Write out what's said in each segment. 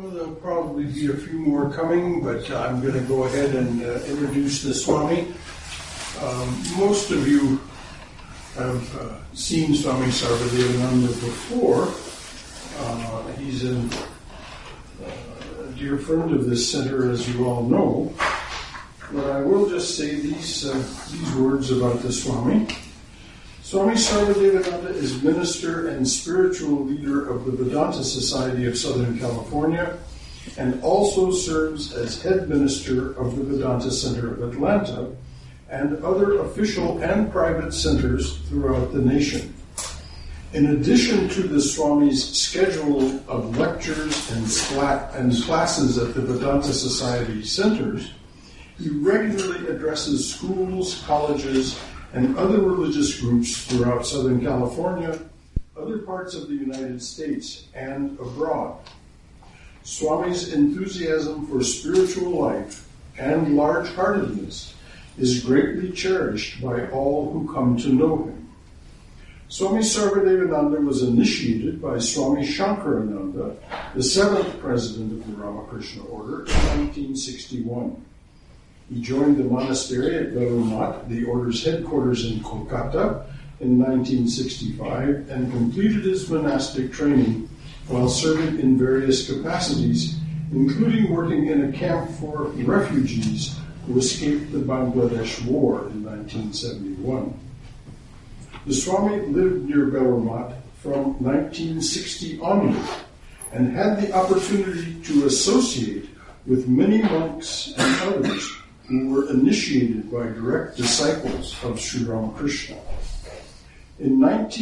Well, there'll probably be a few more coming, but I'm going to go ahead and introduce the Swami. Most of you have seen Swami Sarvadevananda before. He's a dear friend of this center, as you all know. But I will just say these words about the Swami. Swami Sarvadevananda is minister and spiritual leader of the Vedanta Society of Southern California and also serves as head minister of the Vedanta Center of Atlanta and other official and private centers throughout the nation. In addition to the Swami's schedule of lectures and classes at the Vedanta Society centers, he regularly addresses schools, colleges, and other religious groups throughout Southern California, other parts of the United States, and abroad. Swami's enthusiasm for spiritual life and large-heartedness is greatly cherished by all who come to know him. Swami Sarvadevananda was initiated by Swami Shankarananda, the seventh president of the Ramakrishna Order, in 1961. He joined the monastery at Belur Math, the order's headquarters in Kolkata, in 1965 and completed his monastic training while serving in various capacities, including working in a camp for refugees who escaped the Bangladesh War in 1971. The Swami lived near Belur Math from 1960 onward and had the opportunity to associate with many monks and others who were initiated by direct disciples of Sri Ramakrishna. In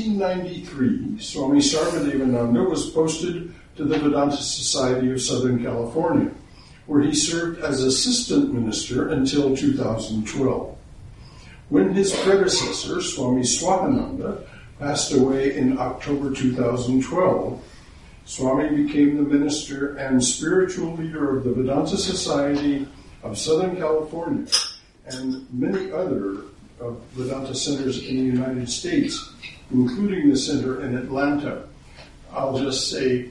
1993, Swami Sarvadevananda was posted to the Vedanta Society of Southern California, where he served as assistant minister until 2012. When his predecessor, Swami Swahananda, passed away in October 2012, Swami became the minister and spiritual leader of the Vedanta Society of Southern California and many other Vedanta centers in the United States, including the center in Atlanta. I'll just say,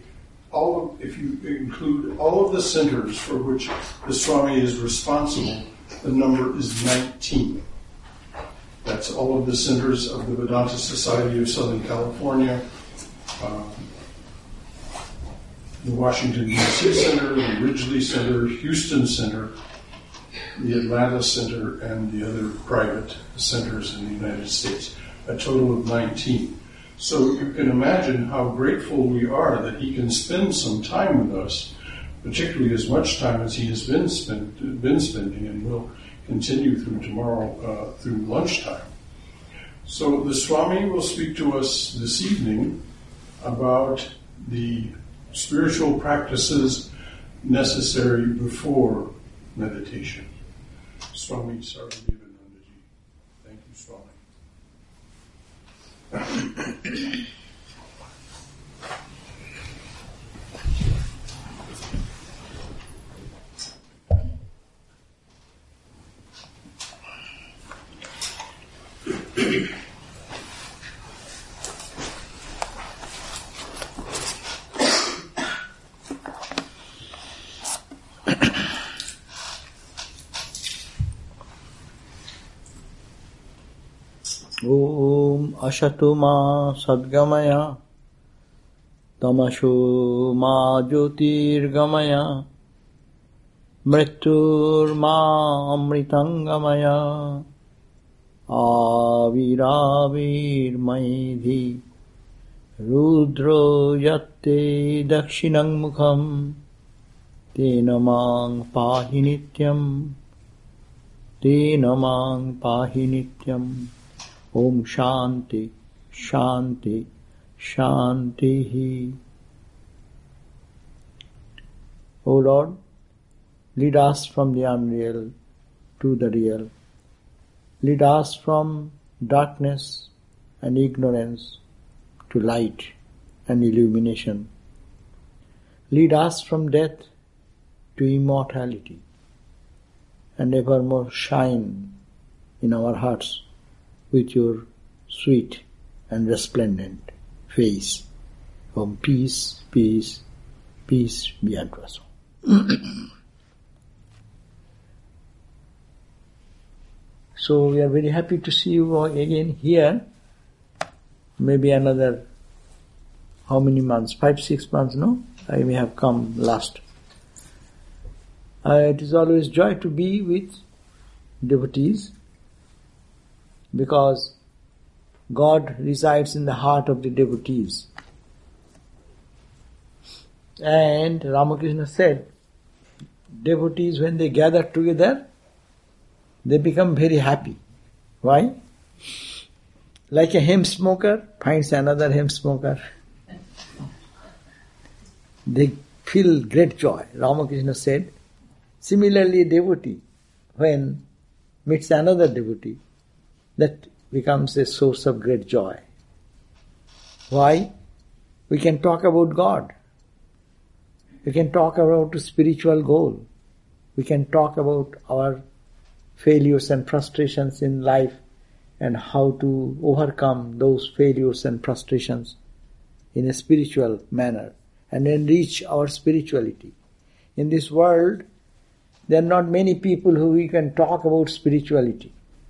if you include all of the centers for which the Swami is responsible, the number is 19. That's all of the centers of the Vedanta Society of Southern California, the Washington, D.C. Center, the Ridgely Center, Houston Center, the Atlanta Center, and the other private centers in the United States, a total of 19. So you can imagine how grateful we are that he can spend some time with us, particularly as much time as he has been spending and will continue through tomorrow through lunchtime. So the Swami will speak to us this evening about the spiritual practices necessary before meditation. Swami Sarvadevanandaji. Thank you, Swami. Om Ashatu Ma Sadgamaya Tamashu Ma Jyotirgamaya Mrityur Ma Amritangamaya Aviravir Maidhi Rudro Yatte Dakshinang Mukham Tenamang Pahinityam Tenamang Pahinityam Om Shanti, Shanti, Shanti. O Lord, lead us from the unreal to the real. Lead us from darkness and ignorance to light and illumination. Lead us from death to immortality and evermore shine in our hearts with your sweet and resplendent face. Om peace, peace, Peace be unto us. So we are very happy to see you all again here. Maybe another, how many months? 5-6 months, no? I may have come last. It is always joy to be with devotees because God resides in the heart of the devotees. And Ramakrishna said, devotees when they gather together, they become very happy. Why? Like a hemp smoker finds another hemp smoker. They feel great joy. Ramakrishna said, similarly a devotee, when meets another devotee, that becomes a source of great joy. Why? We can talk about God. We can talk about a spiritual goal. We can talk about our failures and frustrations in life and how to overcome those failures and frustrations in a spiritual manner and enrich our spirituality. In this world, there are not many people who we can talk about spirituality.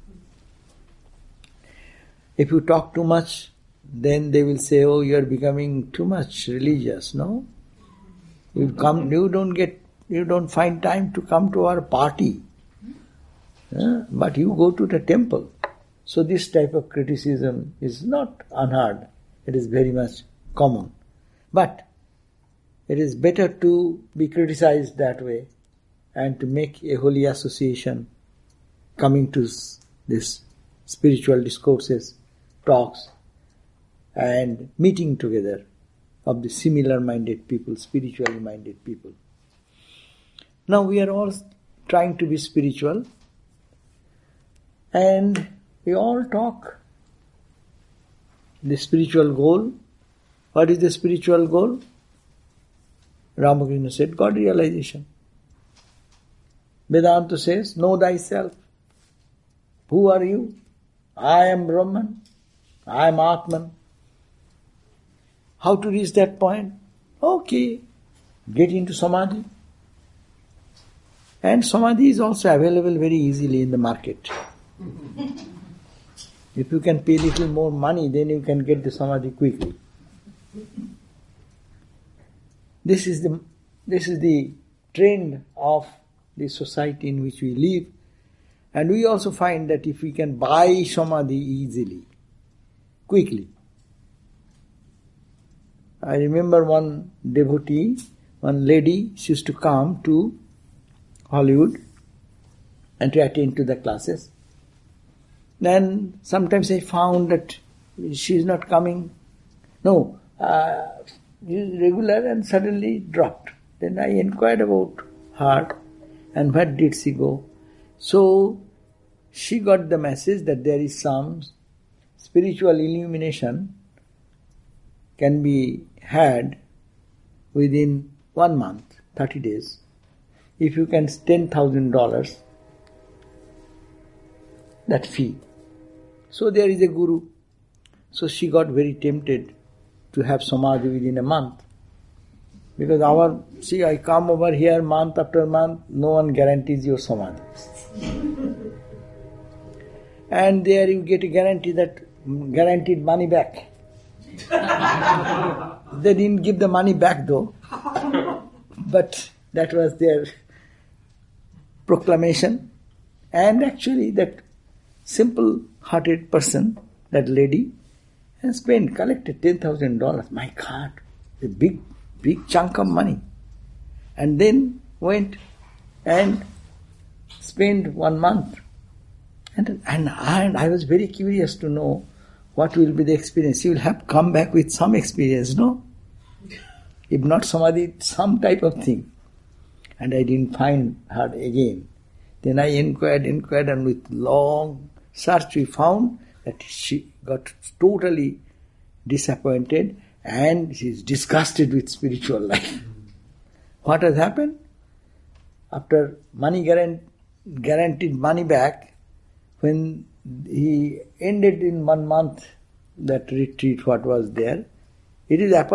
If you talk too much, then they will say, oh, you are becoming too much religious, no? You don't find time to come to our party. But you go to the temple. So this type of criticism is not unheard. It is very much common. But it is better to be criticized that way and to make a holy association coming to this spiritual discourses, talks and meeting together of the similar minded people, spiritually minded people. Now we are all trying to be spiritual and we all talk the spiritual goal. What is the spiritual goal? Ramakrishna said, God realization. Vedanta says, know thyself. Who are you? I am Brahman. I am Atman. How to reach that point? Okay, get into Samadhi. And Samadhi is also available very easily in the market. If you can pay little more money, then you can get the Samadhi quickly. This is the trend of the society in which we live. And we also find that if we can buy Samadhi easily, quickly. I remember one devotee, one lady, she used to come to Hollywood and to attend to the classes. Then sometimes I found that she is not coming. No, regular and suddenly dropped. Then I inquired about her and where did she go. So she got the message that there is some spiritual illumination can be had within 1 month, 30 days. If you can $10,000, that fee. So there is a guru. So she got very tempted to have Samadhi within a month. Because I come over here month after month, no one guarantees your Samadhi. And there you get a guaranteed money back. They didn't give the money back though. But that was their proclamation. And actually that simple-hearted person, that lady, has collected $10,000. My God, a big chunk of money. And then went and spent 1 month. And I was very curious to know what will be the experience. She will have come back with some experience, no? If not Samadhi, some type of thing. And I didn't find her again. Then I inquired and with long search we found that she got totally disappointed and she is disgusted with spiritual life. What has happened? After guaranteed money back, when he ended in 1 month that retreat what was there, it is apart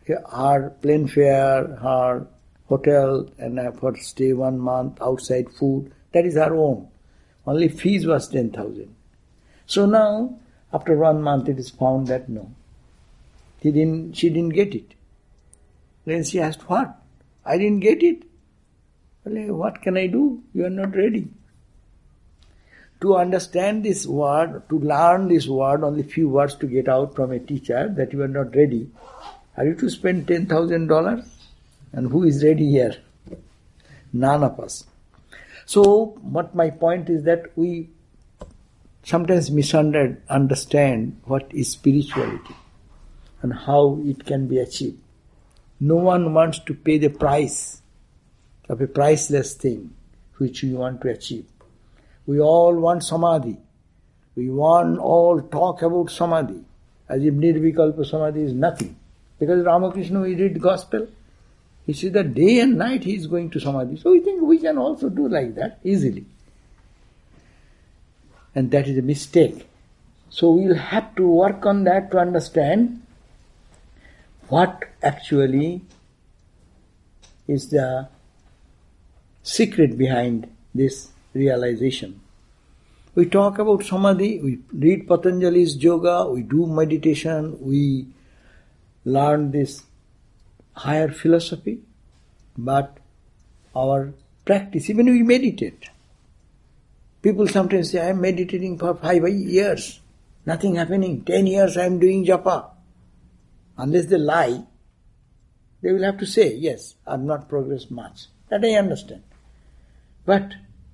her plane fare, her hotel, and for stay 1 month, outside food, that is her own. Only fees was 10,000. So now, after 1 month, it is found that no, she didn't get it. Then she asked, what? I didn't get it. Well, what can I do? You are not ready. To understand this word, to learn this word, only few words to get out from a teacher that you are not ready. Are you to spend $10,000? And who is ready here? None of us. So, what my point is that we sometimes misunderstand what is spirituality and how it can be achieved. No one wants to pay the price of a priceless thing which we want to achieve. We all want samadhi. We all talk about samadhi as if nirvikalpa samadhi is nothing. Because Ramakrishna, we read gospel, he says that day and night he is going to samadhi. So we think we can also do like that easily. And that is a mistake. So we will have to work on that to understand what actually is the secret behind this realization. We talk about samadhi, we read Patanjali's yoga, we do meditation, we learn this higher philosophy, but our practice, even we meditate. People sometimes say, I am meditating for 5 years, nothing happening, 10 years I am doing japa. Unless they lie, they will have to say, yes, I have not progressed much. That I understand. But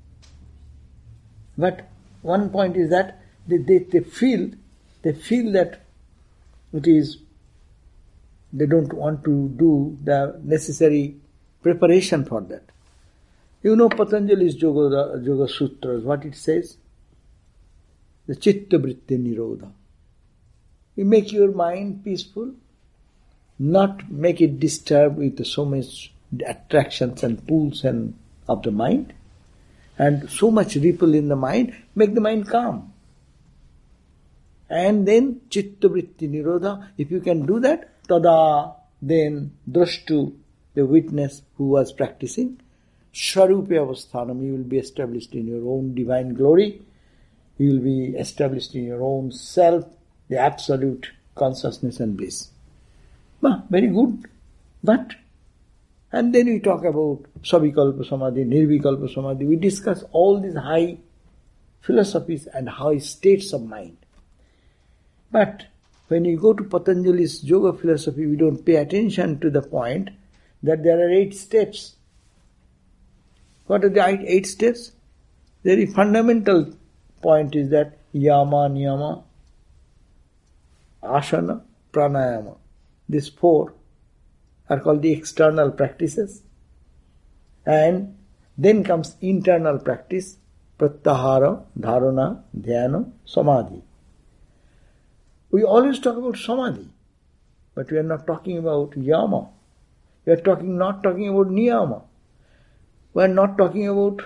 one point is that they feel that it is, they don't want to do the necessary preparation for that. You know Patanjali's Yoga Sutras, what it says? The Chitta Vritti Nirodha. You make your mind peaceful, not make it disturbed with so much attractions and pulls and of the mind, and so much ripple in the mind, make the mind calm. And then Chitta Vritti Nirodha, if you can do that, tada, then drashtu, the witness who was practicing, Swarupe Avasthanam, you will be established in your own divine glory, you will be established in your own self, the absolute consciousness and bliss. Very good. But, and then we talk about Savikalpa Samadhi, Nirvikalpa Samadhi, we discuss all these high philosophies and high states of mind. But when you go to Patanjali's yoga philosophy, we don't pay attention to the point that there are 8 steps. What are the 8 steps? The very fundamental point is that yama, niyama, asana, pranayama. These 4 are called the external practices. And then comes internal practice, pratyahara, dharana, dhyana, samadhi. We always talk about samadhi, but we are not talking about yama. We are not talking about niyama. We are not talking about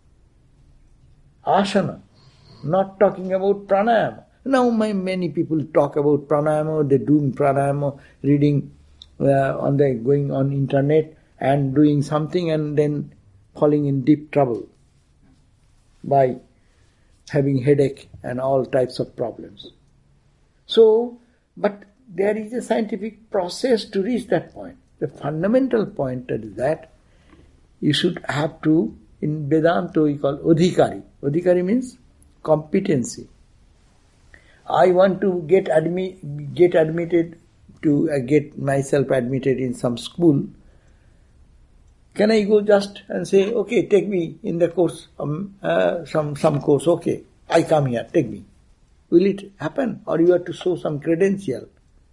asana, not talking about pranayama. Now many people talk about pranayama, they're doing pranayama, reading going on internet and doing something and then falling in deep trouble by having headache and all types of problems. So, but there is a scientific process to reach that point. The fundamental point is that you should have to, in Vedanta we call adhikari. Adhikari means competency. I want to get admitted to get myself admitted in some school. Can I go just and say, okay, take me in the course, some course, okay, I come here, take me. Will it happen? Or you have to show some credential.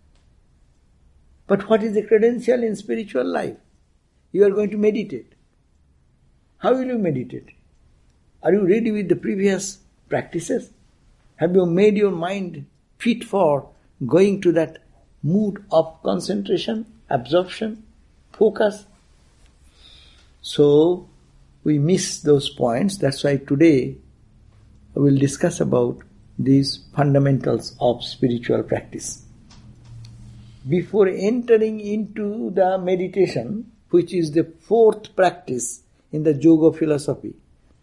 But what is the credential in spiritual life? You are going to meditate. How will you meditate? Are you ready with the previous practices? Have you made your mind fit for going to that mood of concentration, absorption, focus? So, we miss those points. That's why today I will discuss about these fundamentals of spiritual practice. before entering into the meditation, which is the fourth practice in the yoga philosophy,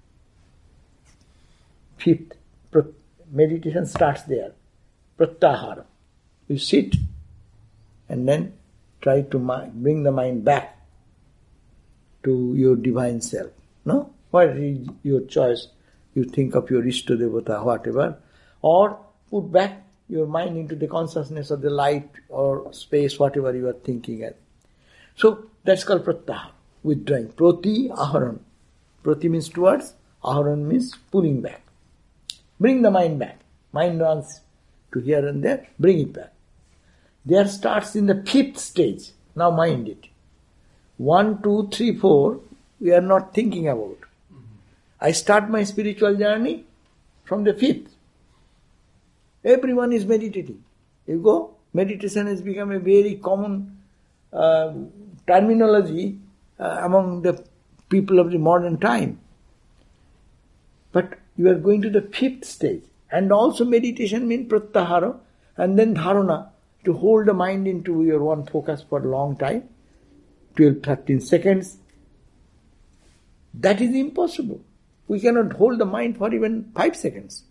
fifth, meditation starts there. Pratyahara. You sit and then try to bring the mind back to your divine self. No? What is your choice? You think of your Ishta Devata, whatever, or put back your mind into the consciousness of the light or space, whatever you are thinking at. So that's called pratyahara, withdrawing. Prati aharan. Prati means towards, aharan means pulling back. Bring the mind back. Mind runs to here and there, bring it back. There starts in the fifth stage. Now mind it. 1, 2, 3, 4, we are not thinking about. I start my spiritual journey from the fifth. Everyone is meditating. You go, meditation has become a very common terminology among the people of the modern time. But you are going to the fifth stage. And also meditation means pratyahara and then dharana, to hold the mind into your one focus for a long time, 12, 13 seconds. That is impossible. We cannot hold the mind for even 5 seconds.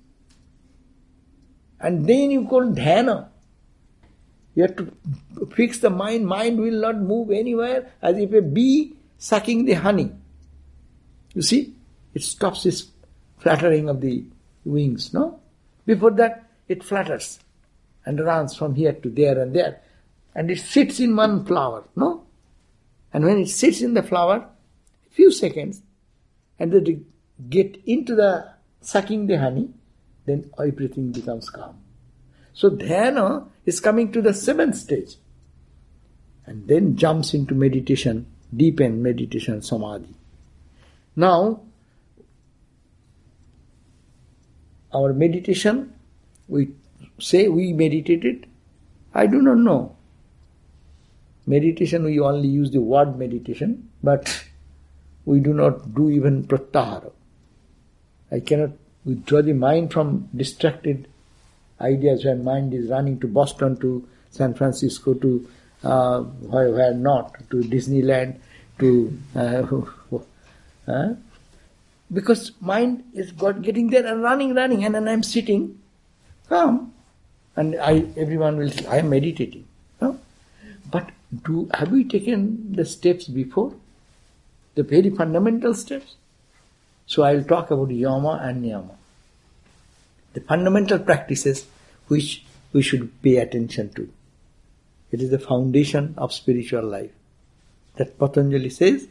And then you call dhyana. You have to fix the mind. Mind will not move anywhere, as if a bee sucking the honey. You see, it stops its fluttering of the wings, no? Before that, it flutters and runs from here to there and there. And it sits in one flower, no? And when it sits in the flower, a few seconds, and then they get into the sucking the honey, then everything becomes calm. So dhyana is coming to the 7th stage, and then jumps into meditation, deep end meditation, samadhi. Now, our meditation, we say we meditated. I do not know. Meditation, we only use the word meditation, but we do not do even pratyahara. I cannot withdraw the mind from distracted ideas when mind is running to Boston, to San Francisco, to where not, to Disneyland, to because mind is getting there and running, and then I am sitting calm, and everyone will say, I am meditating. No? But have we taken the steps before? The very fundamental steps? So I will talk about yama and niyama. The fundamental practices which we should pay attention to. It is the foundation of spiritual life. That Patanjali says,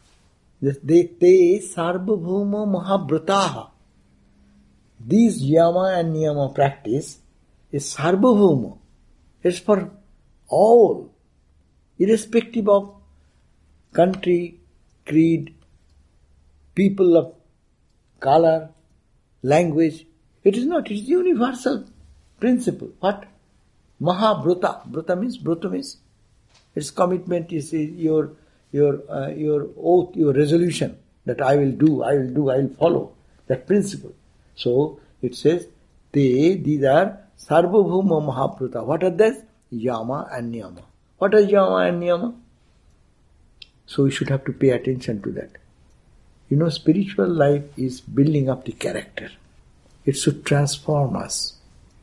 Te sarvabhauma mahabrataha. This yama and niyama practice is sarvabhauma. It's for all, irrespective of country, creed, people of color, language. It is not, it is universal principle. What? Mahabruta. Bruta means, its commitment is your oath, your resolution that I will follow that principle. So it says, these are sarvabhauma mahabruta. What are these? Yama and niyama. What are yama and niyama? So we should have to pay attention to that. You know, spiritual life is building up the character. It should transform us.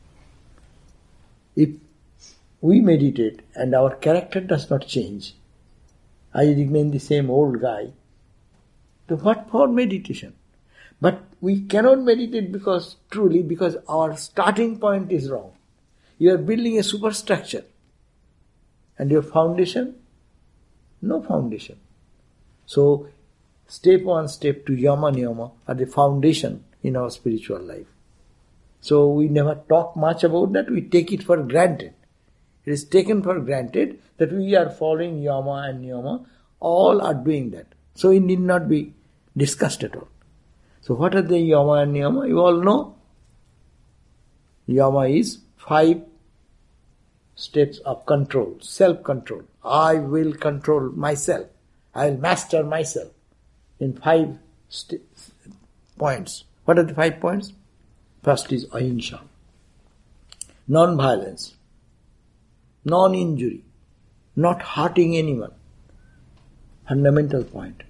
If we meditate and our character does not change, I remain the same old guy, then what for meditation? But we cannot meditate because our starting point is wrong. You are building a superstructure, and your foundation, no foundation. So, step 1, step 2, yama, niyama are the foundation in our spiritual life. So we never talk much about that, we take it for granted. It is taken for granted that we are following yama and niyama, all are doing that. So it need not be discussed at all. So what are the yama and niyama? You all know. Yama is 5 steps of control, self-control. I will control myself. I will master myself in 5 points. What are the 5 points? First is ahimsa, non-violence, non-injury, not hurting anyone. Fundamental point.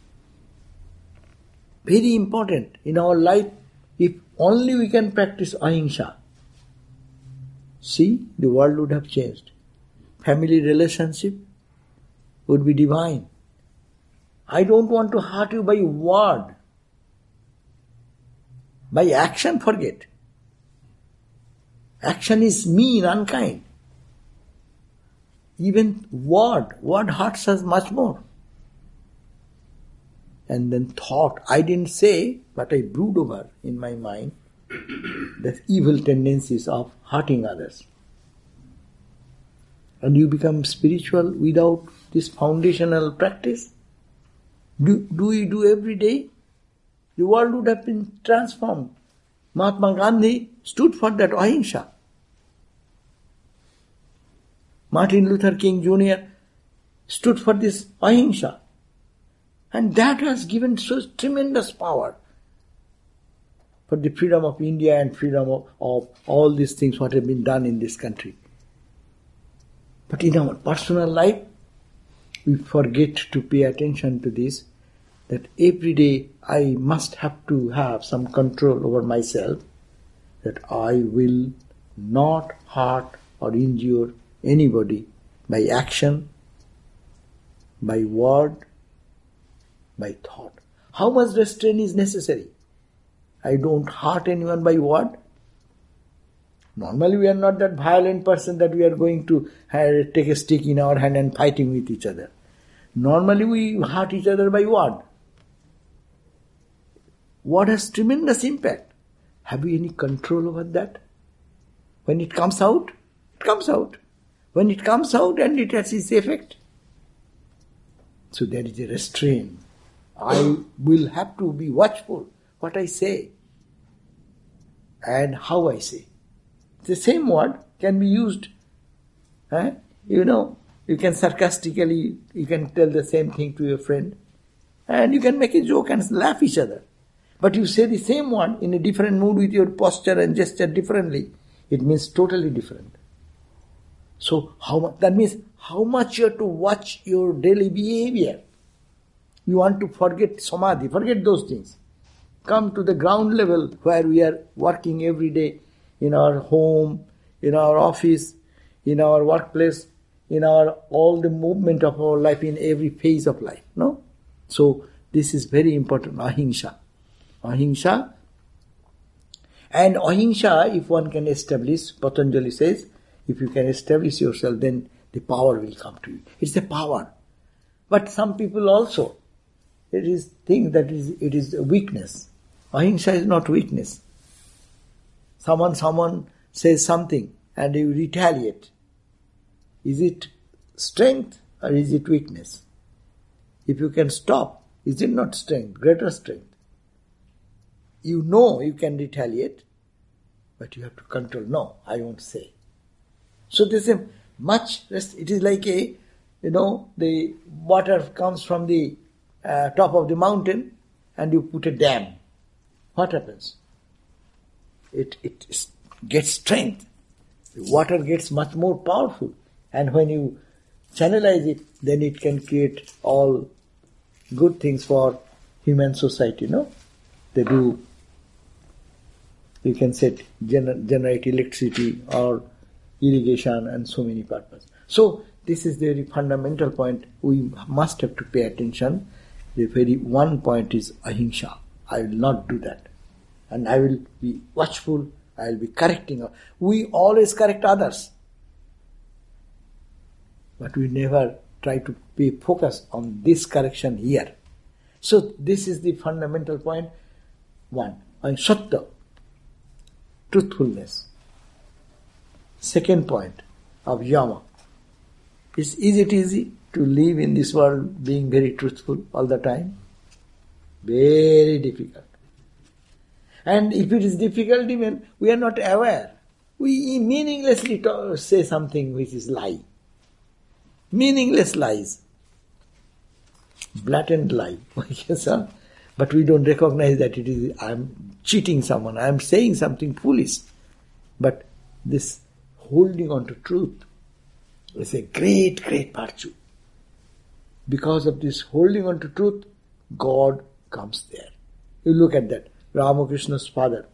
Very important in our life, if only we can practice ahimsa. See, the world would have changed. Family relationship would be divine. I don't want to hurt you by word. By action, forget. Action is mean, unkind. Even word hurts us much more. And then thought, I didn't say, but I brood over in my mind the evil tendencies of hurting others. And you become spiritual without this foundational practice. Do we do every day? The world would have been transformed. Mahatma Gandhi stood for that ahimsa. Martin Luther King Jr. stood for this ahimsa. And that has given so tremendous power for the freedom of India and freedom of all these things what have been done in this country. But in our personal life, we forget to pay attention to this, that every day I must have to have some control over myself, that I will not hurt or injure anybody by action, by word, by thought. How much restraint is necessary? I don't hurt anyone by word. Normally we are not that violent person that we are going to take a stick in our hand and fighting with each other. Normally we hurt each other by word. Word has tremendous impact. Have we any control over that? When it comes out, it comes out. When it comes out and it has its effect. So there is a restraint. I will have to be watchful what I say and how I say. The same word can be used. You can sarcastically, you can tell the same thing to your friend and you can make a joke and laugh each other. But you say the same one in a different mood with your posture and gesture differently, it means totally different. So that means how much you have to watch your daily behavior. You want to forget samadhi, forget those things. Come to the ground level where we are working every day in our home, in our office, in our workplace, in all the movement of our life, in every phase of life. No? So this is very important, ahimsa. Ahimsa. And ahimsa, if one can establish, Patanjali says, if you can establish yourself, then the power will come to you. It's a power. But some people also, think that it is a weakness. Ahimsa is not weakness. Someone says something and you retaliate. Is it strength or is it weakness? If you can stop, is it not strength, greater strength? You know you can retaliate, but you have to control. No, I won't say. So there's a much rest. It is like the water comes from the top of the mountain and you put a dam. What happens? It gets strength. The water gets much more powerful. And when you channelize it, then it can create all good things for human society, no? They do, you can generate electricity or irrigation and so many purposes. So this is the very fundamental point. We must have to pay attention. The very one point is ahimsa. I will not do that. And I will be watchful. I will be correcting. We always correct others. But we never try to pay focus on this correction here. So this is the fundamental point. One, sattva, truthfulness. Second point of yama. Is it easy to live in this world being very truthful all the time? Very difficult. And if it is difficult even, we are not aware. We meaninglessly say something which is lie. Meaningless lies. Blatant lie. But we don't recognize that I am cheating someone, I am saying something foolish. But this holding on to truth It's a great, great virtue. Because of this holding on to truth, God comes there. You look at that. Ramakrishna's father,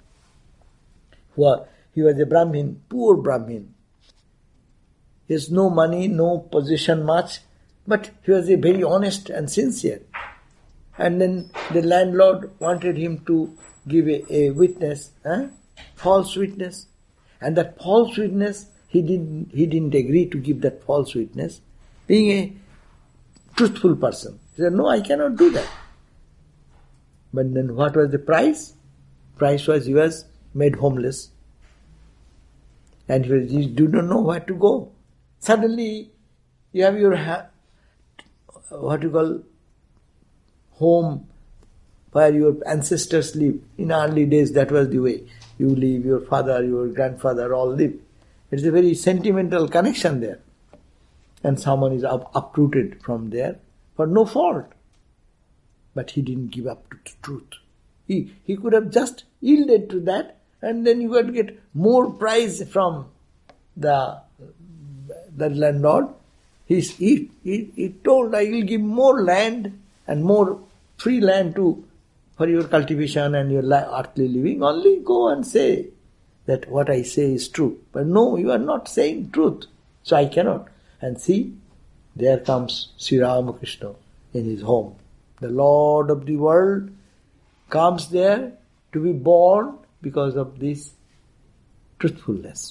he was a Brahmin, poor Brahmin. He has no money, no position much, but he was a very honest and sincere. And then the landlord wanted him to give a witness, false witness. And that false witness, he didn't agree to give that false witness, being a truthful person. He said, no, I cannot do that. But then what was the price? Price was he was made homeless. And he do not know where to go. Suddenly, you have your, home where your ancestors lived. In early days, that was the way. You live, your father, your grandfather all lived. It's a very sentimental connection there. And someone is uprooted from there for no fault. But he didn't give up to the truth. He could have just yielded to that, and then you would get more price from the landlord. He told, I will give more land and more free land for your cultivation and your earthly living. Only go and say that what I say is true. But no, you are not saying truth. So I cannot. And see, there comes Sri Ramakrishna in his home. The Lord of the world comes there to be born because of this truthfulness.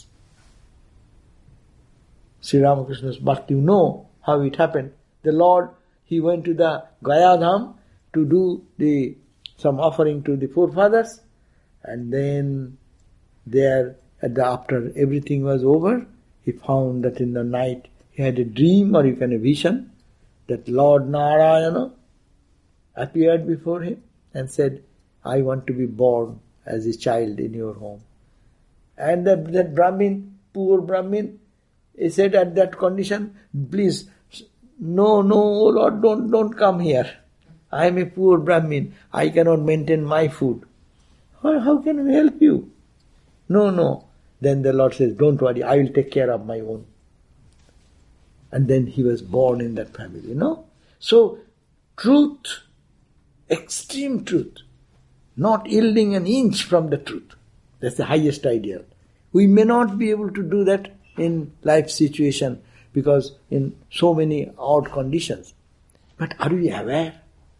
Sri Ramakrishna's birth, you know how it happened. The Lord, he went to the Gayadham to do some offering to the forefathers, and then there, after everything was over, he found that in the night he had a dream, or you can a vision, that Lord Narayana appeared before him and said, I want to be born as a child in your home. And that Brahmin, poor Brahmin, he said at that condition, please, no, oh Lord, don't come here. I am a poor Brahmin. I cannot maintain my food. How can I help you? No. Then the Lord says, don't worry, I will take care of my own. And then he was born in that family, So, truth, extreme truth, not yielding an inch from the truth. That's the highest ideal. We may not be able to do that in life situation because in so many odd conditions. But are we aware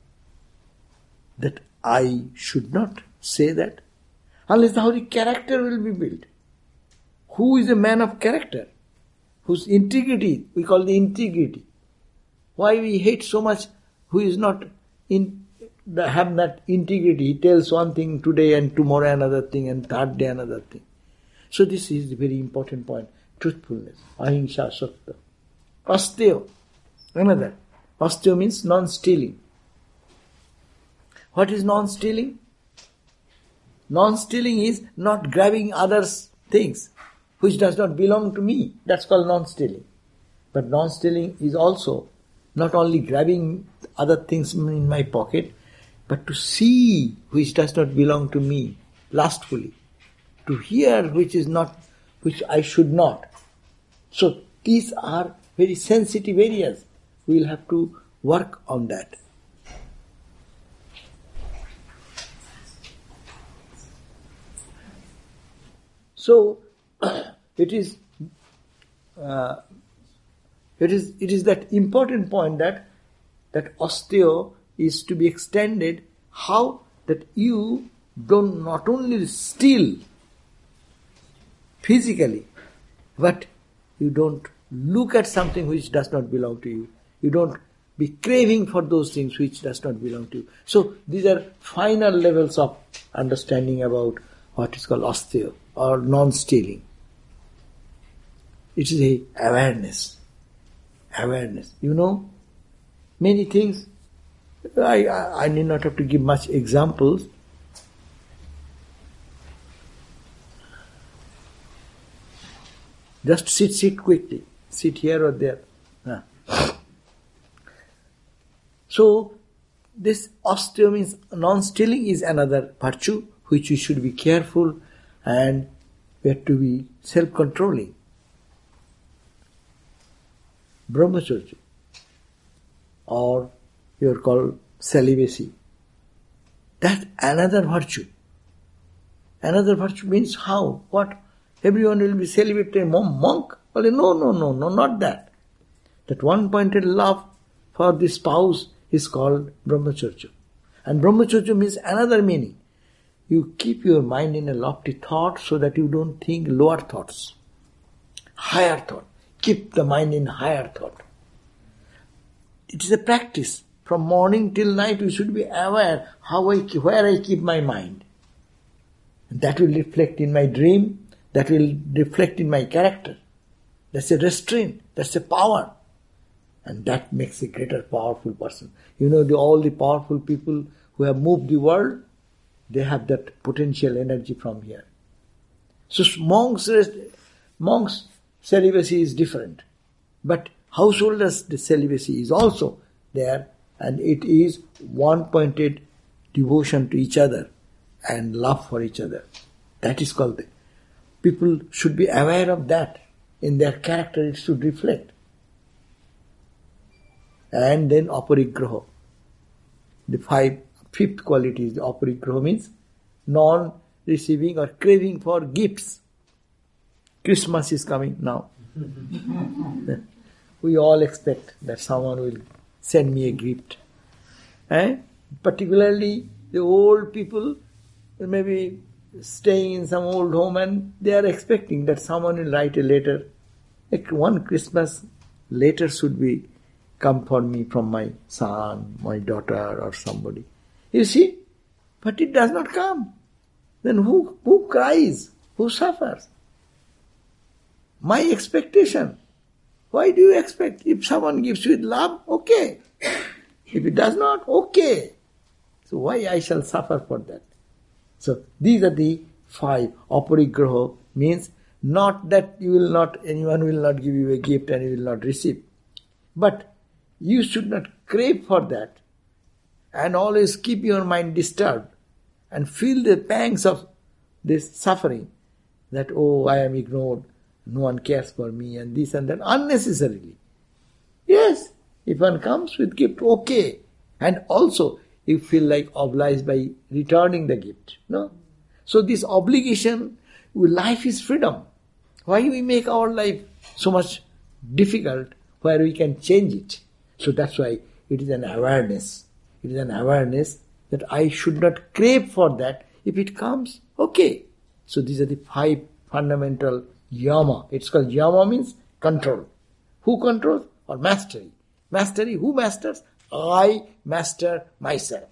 that I should not say that? Unless how the character will be built. Who is a man of character? Whose integrity, we call the integrity. Why we hate so much who is not have that integrity. He tells one thing today and tomorrow another thing and third day another thing. So this is the very important point. Truthfulness. Ahimsa satya. Asteya. Another. Asteya means non-stealing. What is non-stealing? Non-stealing is not grabbing others' things which does not belong to me. That's called non-stealing. But non-stealing is also not only grabbing other things in my pocket, but to see which does not belong to me lustfully, to hear which I should not. So these are very sensitive areas. We will have to work on that. So it is that important point that asteya is to be extended. How? That you don't not only steal physically, but you don't look at something which does not belong to you. You don't be craving for those things which does not belong to you. So these are final levels of understanding about what is called asteya or non-stealing. It is a awareness. Awareness. Many things. I need not have to give much examples. Just sit quickly. Sit here or there. So, this asteya means non-stealing is another virtue which we should be careful and we have to be self-controlling. brahmacharya, or you are called celibacy. That's another virtue. Another virtue means how? What? Everyone will be celibate, a monk? Well, no, not that. That one-pointed love for the spouse is called brahmacharya. And brahmacharya means another meaning. You keep your mind in a lofty thought so that you don't think lower thoughts. Higher thought. Keep the mind in higher thought. It is a practice. From morning till night we should be aware where I keep my mind. And that will reflect in my dream. That will reflect in my character. That's a restraint. That's a power. And that makes a greater powerful person. All the powerful people who have moved the world, they have that potential energy from here. So monks' celibacy is different. But householders' celibacy is also there, and it is one-pointed devotion to each other and love for each other. That is called people should be aware of that. In their character it should reflect. And then aparigraha. The fifth quality is the aparigraha, means non-receiving or craving for gifts. Christmas is coming now. We all expect that someone will send me a gift. Particularly the old people, maybe staying in some old home, and they are expecting that someone will write a letter. One Christmas letter should be come for me from my son, my daughter, or somebody. You see? But it does not come. Then who cries? Who suffers? My expectation. Why do you expect? If someone gives you with love, okay. If it does not, okay. So why I shall suffer for that? So these are the 5. Aparigraha means not that anyone will not give you a gift and you will not receive. But you should not crave for that and always keep your mind disturbed and feel the pangs of this suffering, that, I am ignored, no one cares for me, and this and that, unnecessarily. Yes, if one comes with gift, okay. And also, you feel like obliged by returning the gift. No? So this obligation, life is freedom. Why we make our life so much difficult where we can change it? So that's why it is an awareness. It is an awareness that I should not crave for that. If it comes, okay. So these are the 5 fundamental yama. It's called yama, means control. Who controls? Or mastery. Mastery, who masters? I master myself.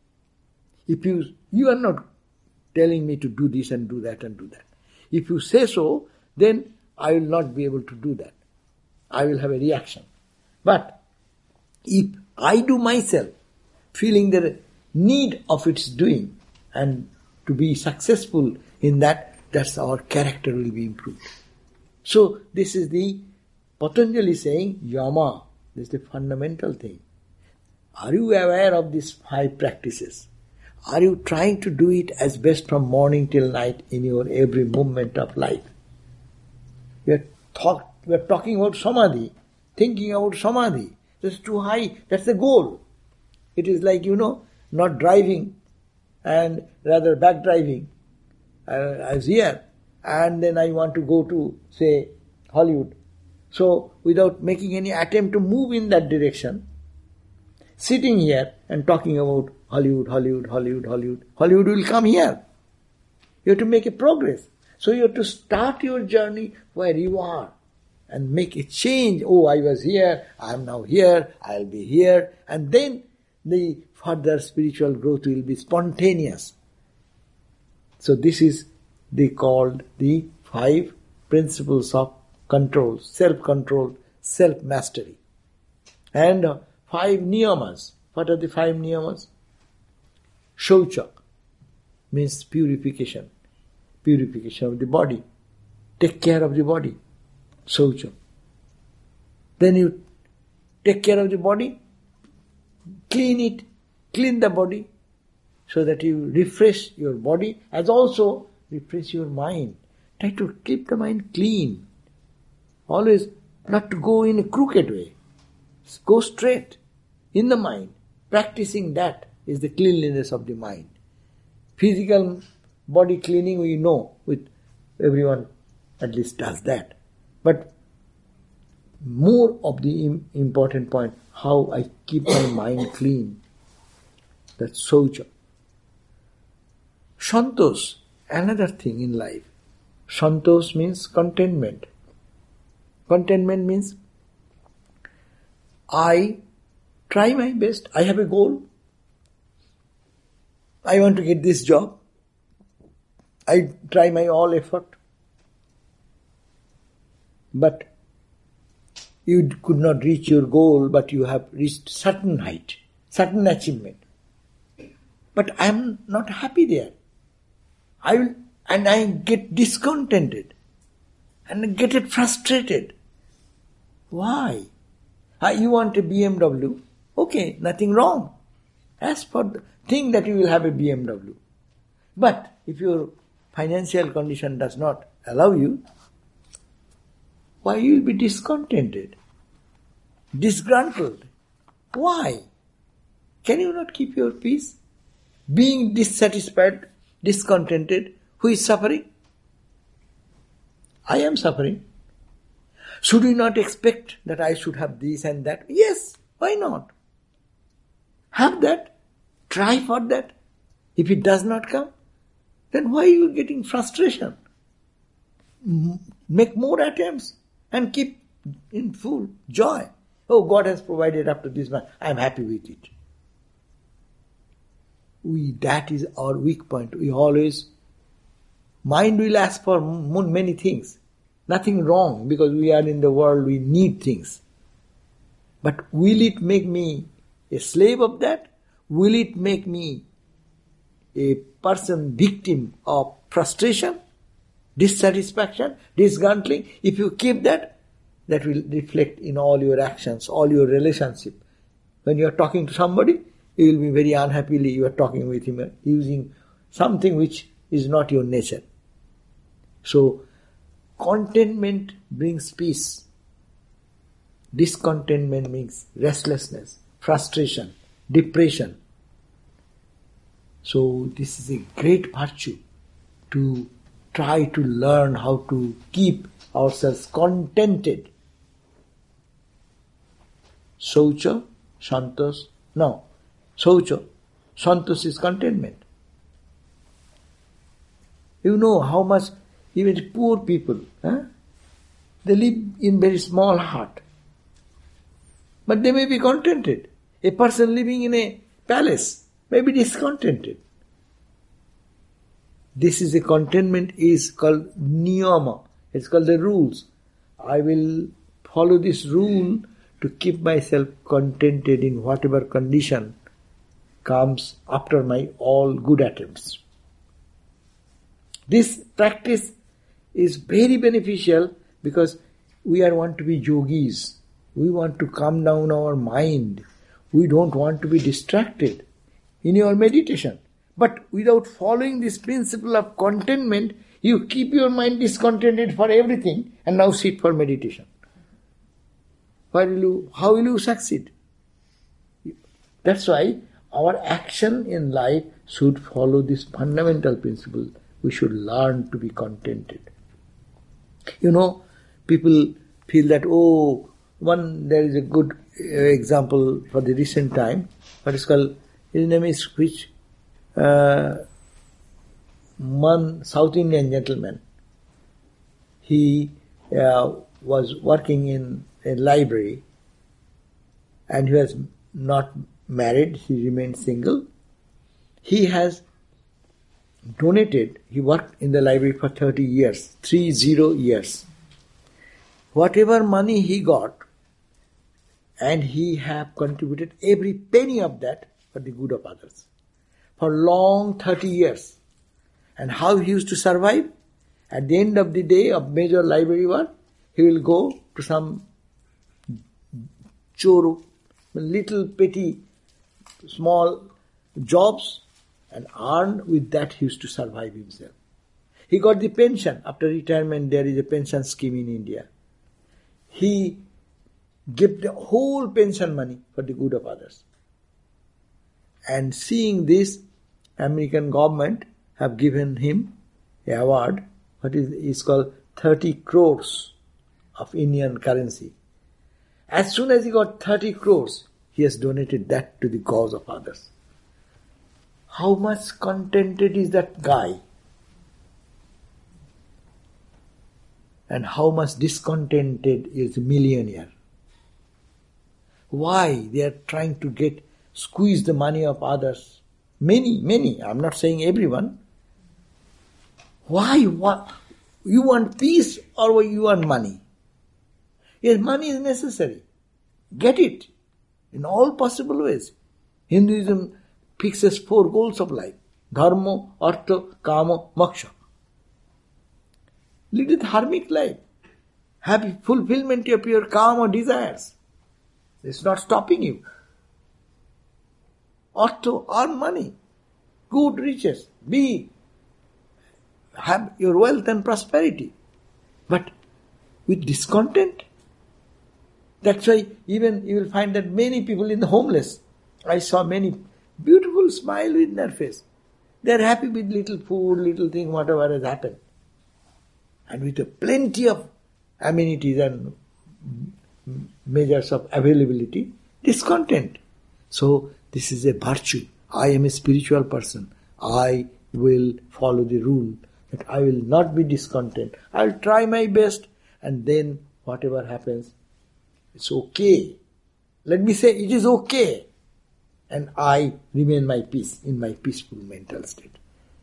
If you are not telling me to do this and do that and do that. If you say so, then I will not be able to do that. I will have a reaction. But if I do myself, feeling the need of its doing, and to be successful in that, that's our character will be improved. So this is the Patanjali saying, yama. This is the fundamental thing. Are you aware of these 5 practices? Are you trying to do it as best from morning till night in your every moment of life? We are talking about samadhi, thinking about samadhi. That's too high. That's the goal. It is like, not driving and rather back driving. I was here and then I want to go to, say, Hollywood. So without making any attempt to move in that direction, sitting here and talking about Hollywood will come here. You have to make a progress. So you have to start your journey where you are and make a change. I was here, I am now here, I will be here. And then the further spiritual growth will be spontaneous. So this is called the 5 principles of control, self-control, self-mastery. And 5 niyamas. What are the 5 niyamas? Shaucha means purification. Purification of the body. Take care of the body. Shaucha. Then you take care of the body, clean it, clean the body, so that you refresh your body as also refresh your mind. Try to keep the mind clean. Always not to go in a crooked way. Go straight in the mind. Practicing that is the cleanliness of the mind. Physical body cleaning, we know, with everyone at least does that. But more of the important point, how I keep my mind clean. That's Saucha. Santos, another thing in life. Santos means contentment. Contentment means I try my best. I have a goal. I want to get this job. I try my all effort. But you could not reach your goal, but you have reached certain height, certain achievement. But I am not happy there. I get discontented and get frustrated. Why? You want a BMW? Okay, nothing wrong. As for the thing that you will have a BMW. But if your financial condition does not allow you, why you will be discontented, disgruntled? Why? Can you not keep your peace? Being dissatisfied, discontented, who is suffering? I am suffering. Should we not expect that I should have this and that? Yes, why not? Have that. Try for that. If it does not come, then why are you getting frustration? Make more attempts and keep in full joy. Oh, God has provided up to this much. I am happy with it. That is our weak point. We always, mind will ask for many things. Nothing wrong, because we are in the world, we need things. But will it make me a slave of that? Will it make me a person victim of frustration, dissatisfaction, disgruntling? If you keep that, that will reflect in all your actions, all your relationship. When you are talking to somebody, you will be very unhappily, you are talking with him using something which is not your nature. So, contentment brings peace. Discontentment means restlessness, frustration, depression. So this is a great virtue to try to learn how to keep ourselves contented. Saucha, Santos. Now, Saucha, Santos is contentment. You know how much even poor people, they live in very small hut. But they may be contented. A person living in a palace may be discontented. This is a contentment is called niyama. It's called the rules. I will follow this rule to keep myself contented in whatever condition comes after my all good attempts. This practice is very beneficial because we want to be yogis. We want to calm down our mind. We don't want to be distracted in your meditation. But without following this principle of contentment, you keep your mind discontented for everything and now sit for meditation. How will you succeed? That's why our action in life should follow this fundamental principle. We should learn to be contented. You know, people feel that, there is a good example for the recent time. What is called, his name is one South Indian gentleman. He was working in a library and he was not married, he remained single. He has donated, he worked in the library for 30 years. Whatever money he got, and he have contributed every penny of that for the good of others. For long 30 years. And how he used to survive? At the end of the day of major library work, he will go to some little petty, small jobs and earn. With that he used to survive himself. He got the pension. After retirement there is a pension scheme in India. he gave the whole pension money for the good of others. And seeing this, American government have given him an award, what is called 30 crores of Indian currency. As soon as he got 30 crores, he has donated that to the cause of others. How much contented is that guy? And how much discontented is the millionaire? Why? They are trying to squeeze the money of others. Many, I'm not saying everyone. Why? What? You want peace or you want money? Yes, money is necessary. Get it in all possible ways. Hinduism fixes 4 goals of life. Dharma, artha, kama, moksha. Lead a dharmic life. Have fulfillment of your kama desires. It's not stopping you. Artha, earn money. Good riches. Have your wealth and prosperity. But with discontent. That's why even you will find that many people in the homeless, I saw many beautiful smile in their face. They are happy with little food, little thing, whatever has happened. And with a plenty of amenities and measures of availability, discontent. So this is a virtue. I am a spiritual person. I will follow the rule that I will not be discontent. I will try my best, and then whatever happens, it's okay. Let me say it is okay. And I remain my peace in my peaceful mental state.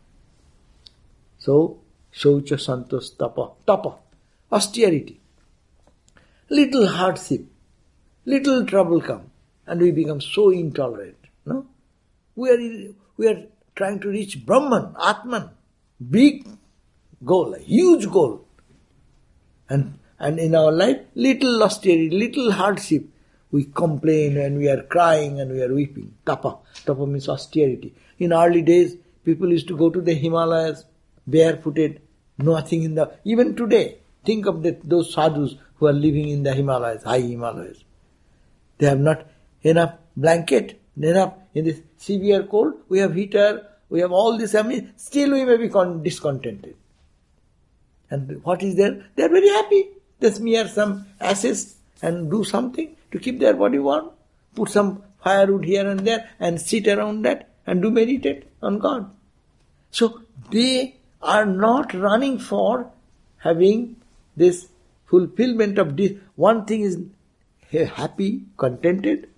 So, Shaucha Santos Tapa, austerity. Little hardship, little trouble come, and we become so intolerant. No? We are trying to reach Brahman, Atman, big goal, a huge goal. And in our life, little austerity, little hardship, we complain and we are crying and we are weeping. Tapa means austerity. In early days, people used to go to the Himalayas barefooted, nothing even today, think of those sadhus who are living in the Himalayas, high Himalayas. They have not enough blanket, enough in this severe cold. We have heater, we have all this, still we may be discontented. And what is there? They are very happy. They smear some ashes and do something to keep their body warm. Put some firewood here and there and sit around that and do meditate on God. So they are not running for having this fulfillment of this. One thing is happy, contented,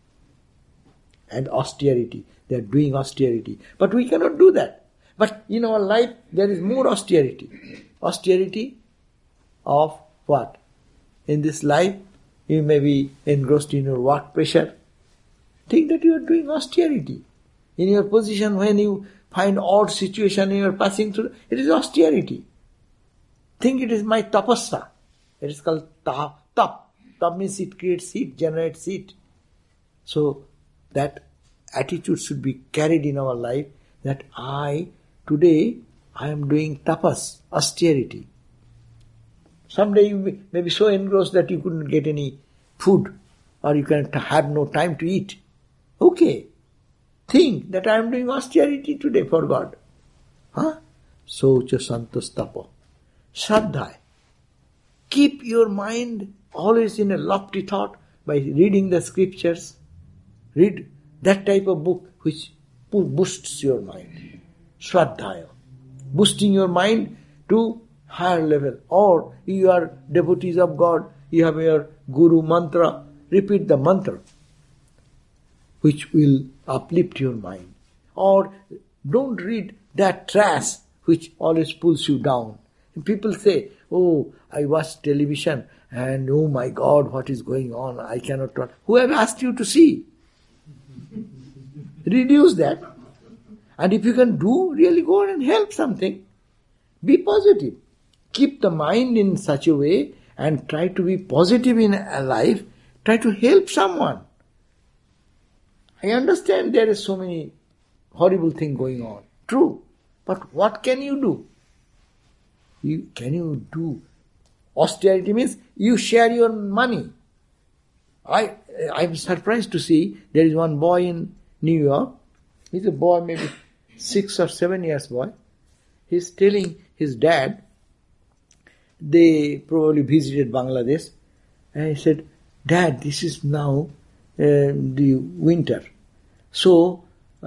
and austerity. They are doing austerity. But we cannot do that. But in our life, there is more austerity. Austerity of what? In this life, you may be engrossed in your work pressure. Think that you are doing austerity. In your position, when you find odd situation you are passing through, it is austerity. Think it is my tapasya. It is called tap. Tap means it creates heat, generates heat. So that attitude should be carried in our life that today I am doing tapas, austerity. Someday you may be so engrossed that you couldn't get any food or you can have no time to eat. Okay. Think that I am doing austerity today for God. Socha santos tapa. Shraddha. Keep your mind always in a lofty thought by reading the scriptures. Read that type of book which boosts your mind. Shraddha. Boosting your mind to higher level. Or you are devotees of God, you have your guru mantra, repeat the mantra which will uplift your mind. Or don't read that trash which always pulls you down. And people say, oh, I watch television and oh my God, what is going on? I cannot talk. Who have asked you to see? Reduce that. And if you can really go and help something. Be positive. Keep the mind in such a way and try to be positive in life. Try to help someone. I understand there is so many horrible things going on. True. But what can you do? Can you do Austerity means you share your money. I'm surprised to see there is one boy in New York. He's a boy, maybe 6 or 7 years boy. He's telling his dad, they probably visited Bangladesh, and he said, Dad, this is now the winter. So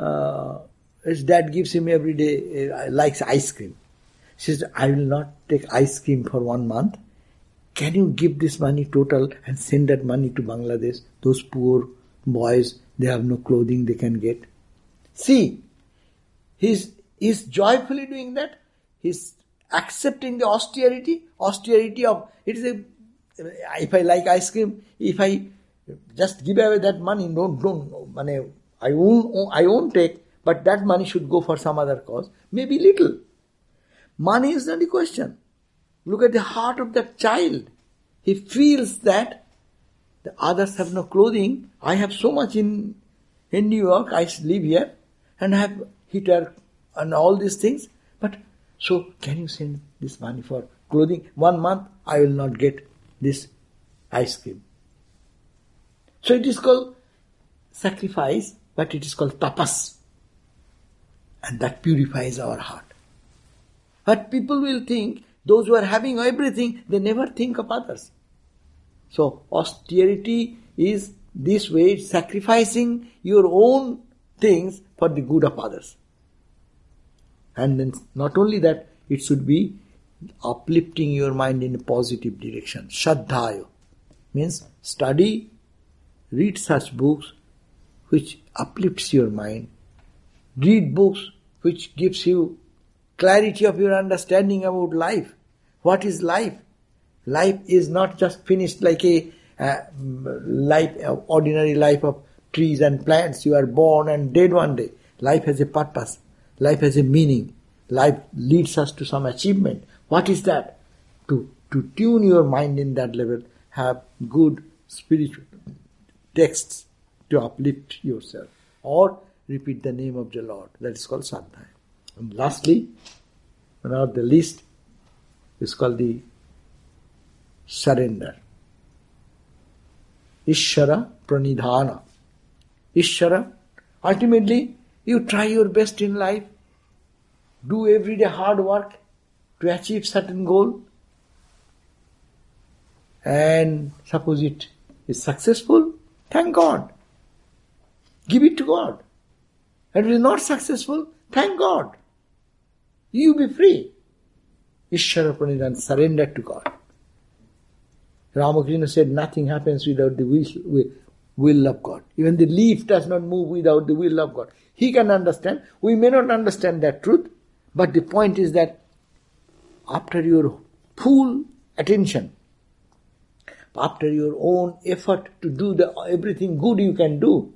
his dad gives him every day, likes ice cream. He says, I will not take ice cream for 1 month. Can you give this money total and send that money to Bangladesh? Those poor boys, they have no clothing they can get. See, he's joyfully doing that. He's accepting the austerity of, it is if I like ice cream, if I just give away that money, I won't take, but that money should go for some other cause, maybe little. Money is not the question. Look at the heart of that child. He feels that the others have no clothing. I have so much in New York, I live here, and I have heater and all these things. But so can you send this money for clothing? 1 month I will not get this ice cream. So it is called sacrifice, but it is called tapas. And that purifies our heart. But people will think, those who are having everything, they never think of others. So austerity is this way, sacrificing your own things for the good of others. And then not only that, it should be uplifting your mind in a positive direction. Shraddhayo means study, read such books which uplifts your mind. Read books which gives you clarity of your understanding about life. What is life? Life is not just finished like a ordinary life of trees and plants. You are born and dead one day. Life has a purpose. Life has a meaning. Life leads us to some achievement. What is that? To tune your mind in that level, have good spiritual texts to uplift yourself. Or repeat the name of the Lord. That is called sadhana. And lastly, one of the least is called the surrender. Ishvara pranidhana. Ishvara, ultimately, you try your best in life, do everyday hard work to achieve certain goal, and suppose it is successful, thank God. Give it to God. And if it is not successful, thank God. You be free. Ishvara pranidhana, surrender to God. Ramakrishna said nothing happens without the will of God. Even the leaf does not move without the will of God. He can understand. We may not understand that truth, but the point is that after your full attention, after your own effort to do everything good you can do,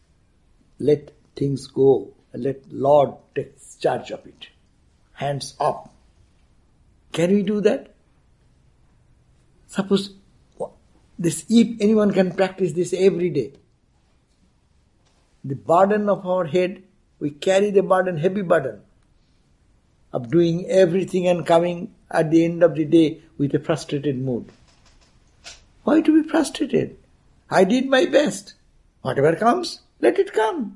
let things go. Let Lord take charge of it. Hands up. Can we do that? Suppose if anyone can practice this every day, the burden of our head, we carry the burden, heavy burden, of doing everything and coming at the end of the day with a frustrated mood. Why to be frustrated? I did my best. Whatever comes, let it come.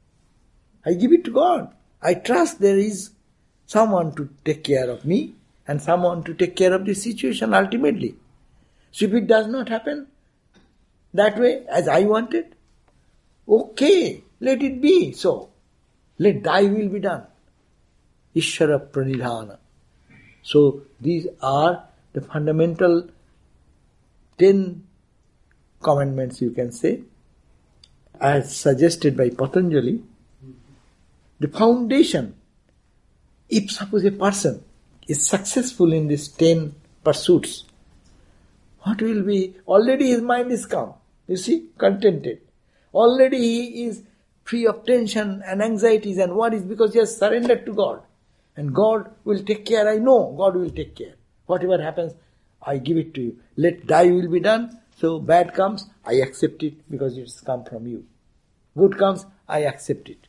I give it to God. I trust there is someone to take care of me and someone to take care of the situation ultimately. So if it does not happen that way as I wanted, okay, let it be so. Let thy will be done. Ishvara pranidhana. So these are the fundamental 10 commandments, you can say, as suggested by Patanjali. The foundation, if suppose a person is successful in these 10 pursuits, what will be? Already his mind is calm. You see, contented. Already he is free of tension and anxieties and worries because he has surrendered to God. And God will take care. I know God will take care. Whatever happens, I give it to you. Let thy will be done. So bad comes, I accept it because it has come from you. Good comes, I accept it.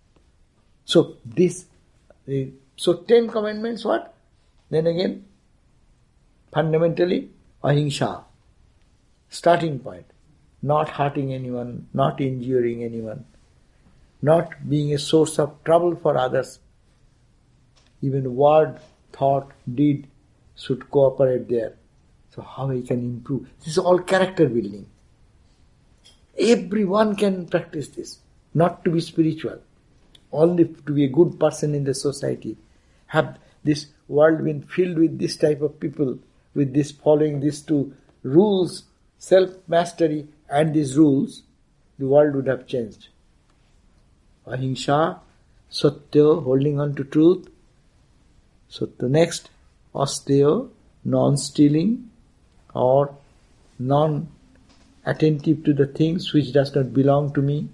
So 10 commandments, what? Then again, fundamentally ahimsa, starting point. Not hurting anyone, not injuring anyone, not being a source of trouble for others. Even word, thought, deed should cooperate there. So how I can improve? This is all character building. Everyone can practice this. Not to be spiritual, only to be a good person in the society. Have this world been filled with this type of people, with this following these two rules, self-mastery and these rules, the world would have changed. Ahimsa, satya, holding on to truth. Satya next, asteya, non-stealing or non-attentive to the things which does not belong to me.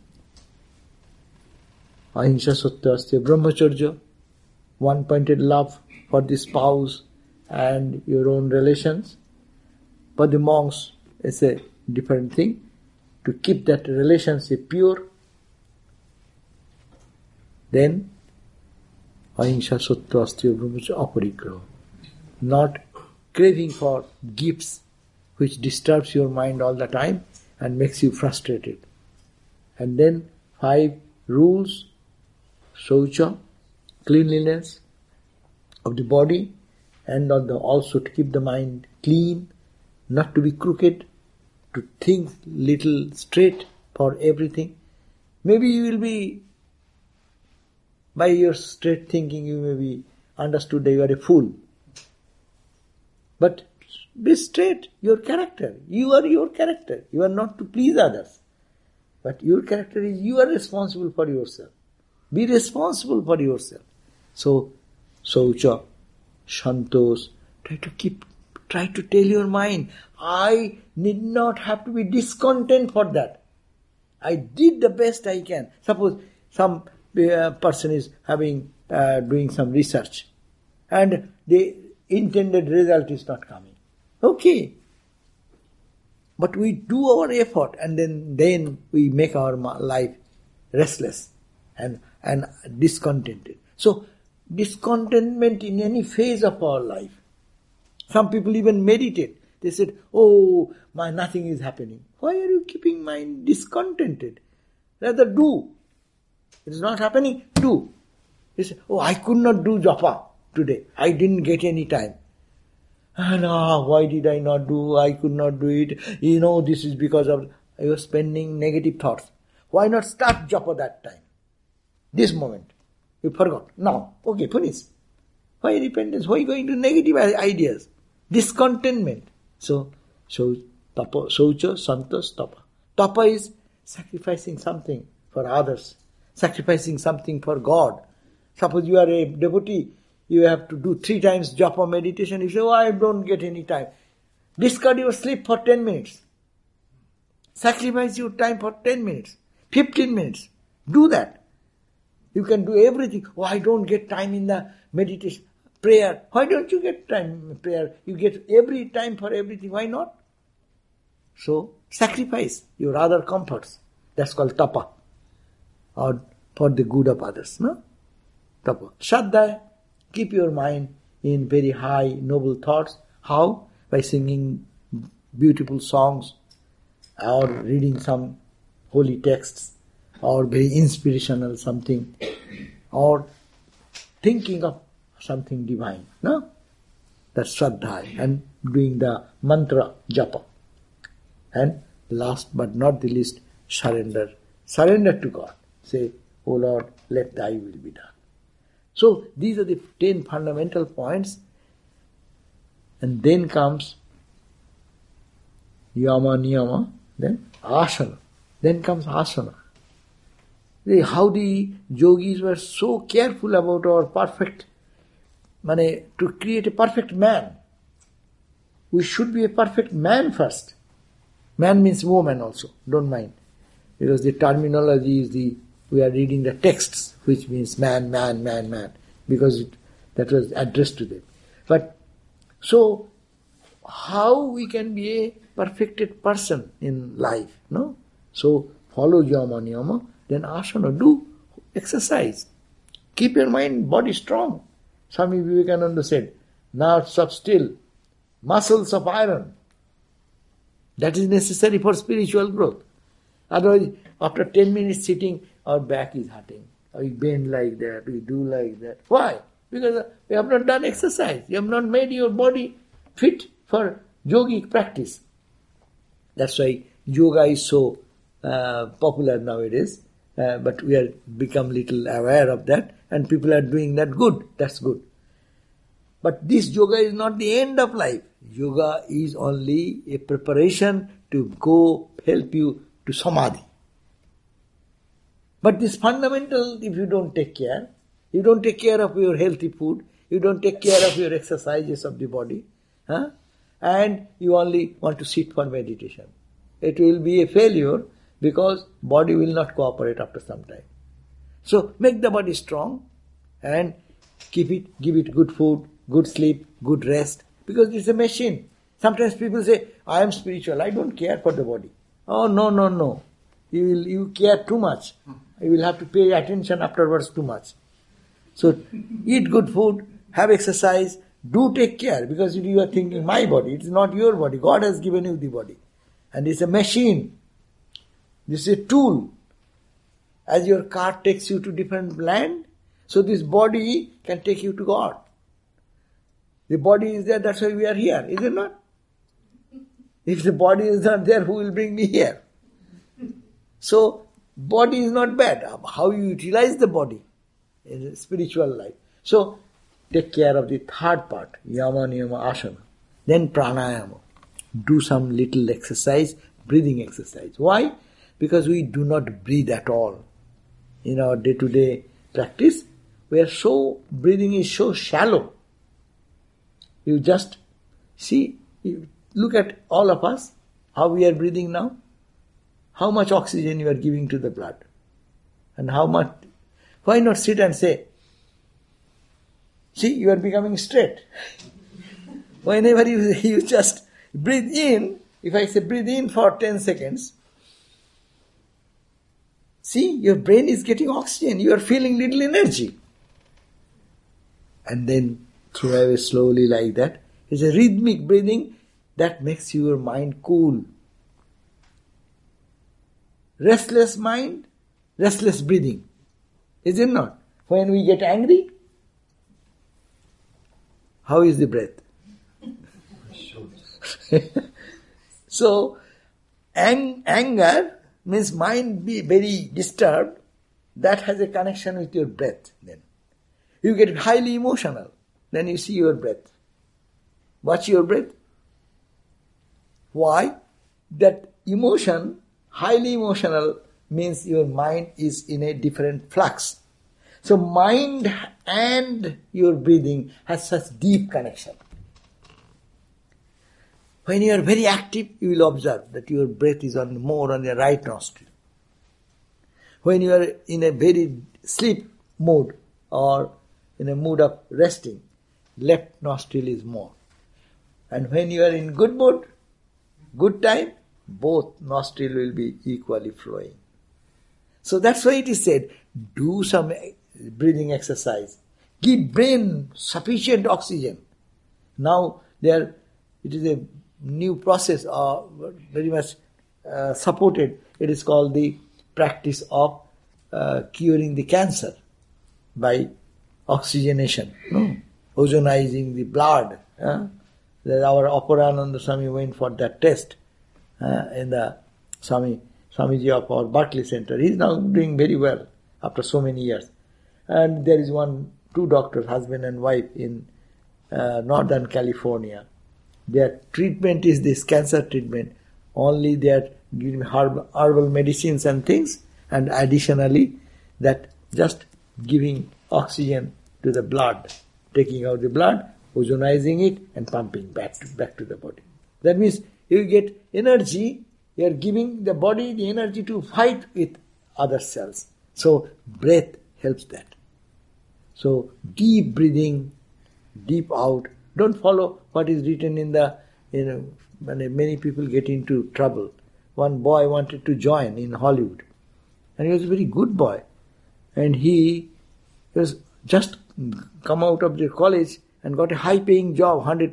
Ahimsa, satya, asteya, brahmacharya, one-pointed love for the spouse and your own relations. For the monks, it's a different thing. To keep that relationship pure, then ahimsa, satya, asteya, brahmacharya, aparigraha. Not craving for gifts which disturbs your mind all the time and makes you frustrated. And then 5 rules, shaucha, cleanliness of the body, and also to keep the mind clean, not to be crooked, to think little straight for everything. Maybe you will be, by your straight thinking, you may be understood that you are a fool. But be straight, your character. You are your character. You are not to please others. But your character is, you are responsible for yourself. Be responsible for yourself. So, saucha, shantos, try to tell your mind, I need not have to be discontent for that. I did the best I can. Suppose some person is doing some research and the intended result is not coming. Okay. But we do our effort and then we make our life restless and discontented. So, discontentment in any phase of our life. Some people even meditate. They said, nothing is happening. Why are you keeping mind discontented? Rather do. It is not happening, do. They say, I could not do japa today. I didn't get any time. Why did I not do? I could not do it. This is because of I was spending negative thoughts. Why not start japa that time? This moment. You forgot. Now, okay, finish. Why repentance? Why going to negative ideas? Discontentment. So tapa, saucha, santas, tapa. Tapa is sacrificing something for others. Sacrificing something for God. Suppose you are a devotee, you have to do 3 times japa meditation. You say, I don't get any time. Discard your sleep for 10 minutes. Sacrifice your time for 10 minutes. 15 minutes. Do that. You can do everything. I don't get time in the meditation. Prayer. Why don't you get time in prayer? You get every time for everything. Why not? So, sacrifice your other comforts. That's called tapa. Or for the good of others. No? Tapa. Shraddha. Keep your mind in very high, noble thoughts. How? By singing beautiful songs or reading some holy texts or very inspirational something or thinking of something divine. No? That's Shraddha. And doing the mantra japa. And last but not the least, surrender. Surrender to God. Say, O Lord, let thy will be done. So, these are the 10 fundamental points. And then comes yama, niyama, then asana. Then comes asana. How the yogis were so careful about our to create a perfect man. We should be a perfect man first. Man means woman also, don't mind. Because the terminology is we are reading the texts, which means man, because that was addressed to them. But, so, how we can be a perfected person in life, no? So, follow yama, niyama, then asana, do exercise. Keep your mind, body strong. Swami Vivekananda said, nerves of steel, muscles of iron. That is necessary for spiritual growth. Otherwise, after 10 minutes sitting, our back is hurting. We bend like that, we do like that. Why? Because we have not done exercise. You have not made your body fit for yogic practice. That's why yoga is so popular nowadays. But we are become little aware of that, and people are doing that good. That's good. But this yoga is not the end of life. Yoga is only a preparation to go help you to samadhi. But this fundamental, if you don't take care, you don't take care of your healthy food, you don't take care of your exercises of the body, and you only want to sit for meditation. It will be a failure because body will not cooperate after some time. So make the body strong and give it good food, good sleep, good rest, because it's a machine. Sometimes people say, I am spiritual, I don't care for the body. Oh, no. You care too much. You will have to pay attention afterwards too much. So eat good food, have exercise, do take care, because you are thinking my body, it is not your body. God has given you the body. And it's a machine. This is a tool. As your car takes you to different land, so this body can take you to God. The body is there, that's why we are here, is it not? If the body is not there, who will bring me here? So, body is not bad. How you utilize the body in spiritual life. So, take care of the third part, yama, niyama, asana. Then pranayama. Do some little exercise, breathing exercise. Why? Because we do not breathe at all. In our day-to-day practice, breathing is so shallow. You just see, look at all of us, how we are breathing now. How much oxygen you are giving to the blood. And how much. Why not sit and say, see, you are becoming straight. Whenever you just breathe in, if I say breathe in for 10 seconds, see, your brain is getting oxygen, you are feeling little energy. And then throw away slowly like that. It's a rhythmic breathing that makes your mind cool. Restless mind, restless breathing. Is it not? When we get angry, how is the breath? So, anger means mind be very disturbed. That has a connection with your breath then. You get highly emotional. Then you see your breath. Watch your breath. Why? That emotion, highly emotional, means your mind is in a different flux. So mind and your breathing has such deep connection. When you are very active, you will observe that your breath is more on the right nostril. When you are in a very sleep mood or in a mood of resting, left nostril is more. And when you are in good mood, good time, both nostril will be equally flowing. So that's why it is said, do some breathing exercise. Give brain sufficient oxygen. Now it is a new process, very much supported. It is called the practice of curing the cancer by oxygenation, ozonizing the blood. Our Aparananda Swami went for that test in the Swamiji of our Berkeley Center. He is now doing very well after so many years. And there is two doctors, husband and wife in Northern California. Their treatment is this cancer treatment. Only they are giving herbal medicines and things, and additionally that just giving oxygen to the blood, taking out the blood, ozonizing it and pumping back to the body. That means you get energy, you are giving the body the energy to fight with other cells. So breath helps that. So deep breathing, deep out. Don't follow what is written in the, many people get into trouble. One boy wanted to join in Hollywood. And he was a very good boy. And he was just come out of the college and got a high paying job,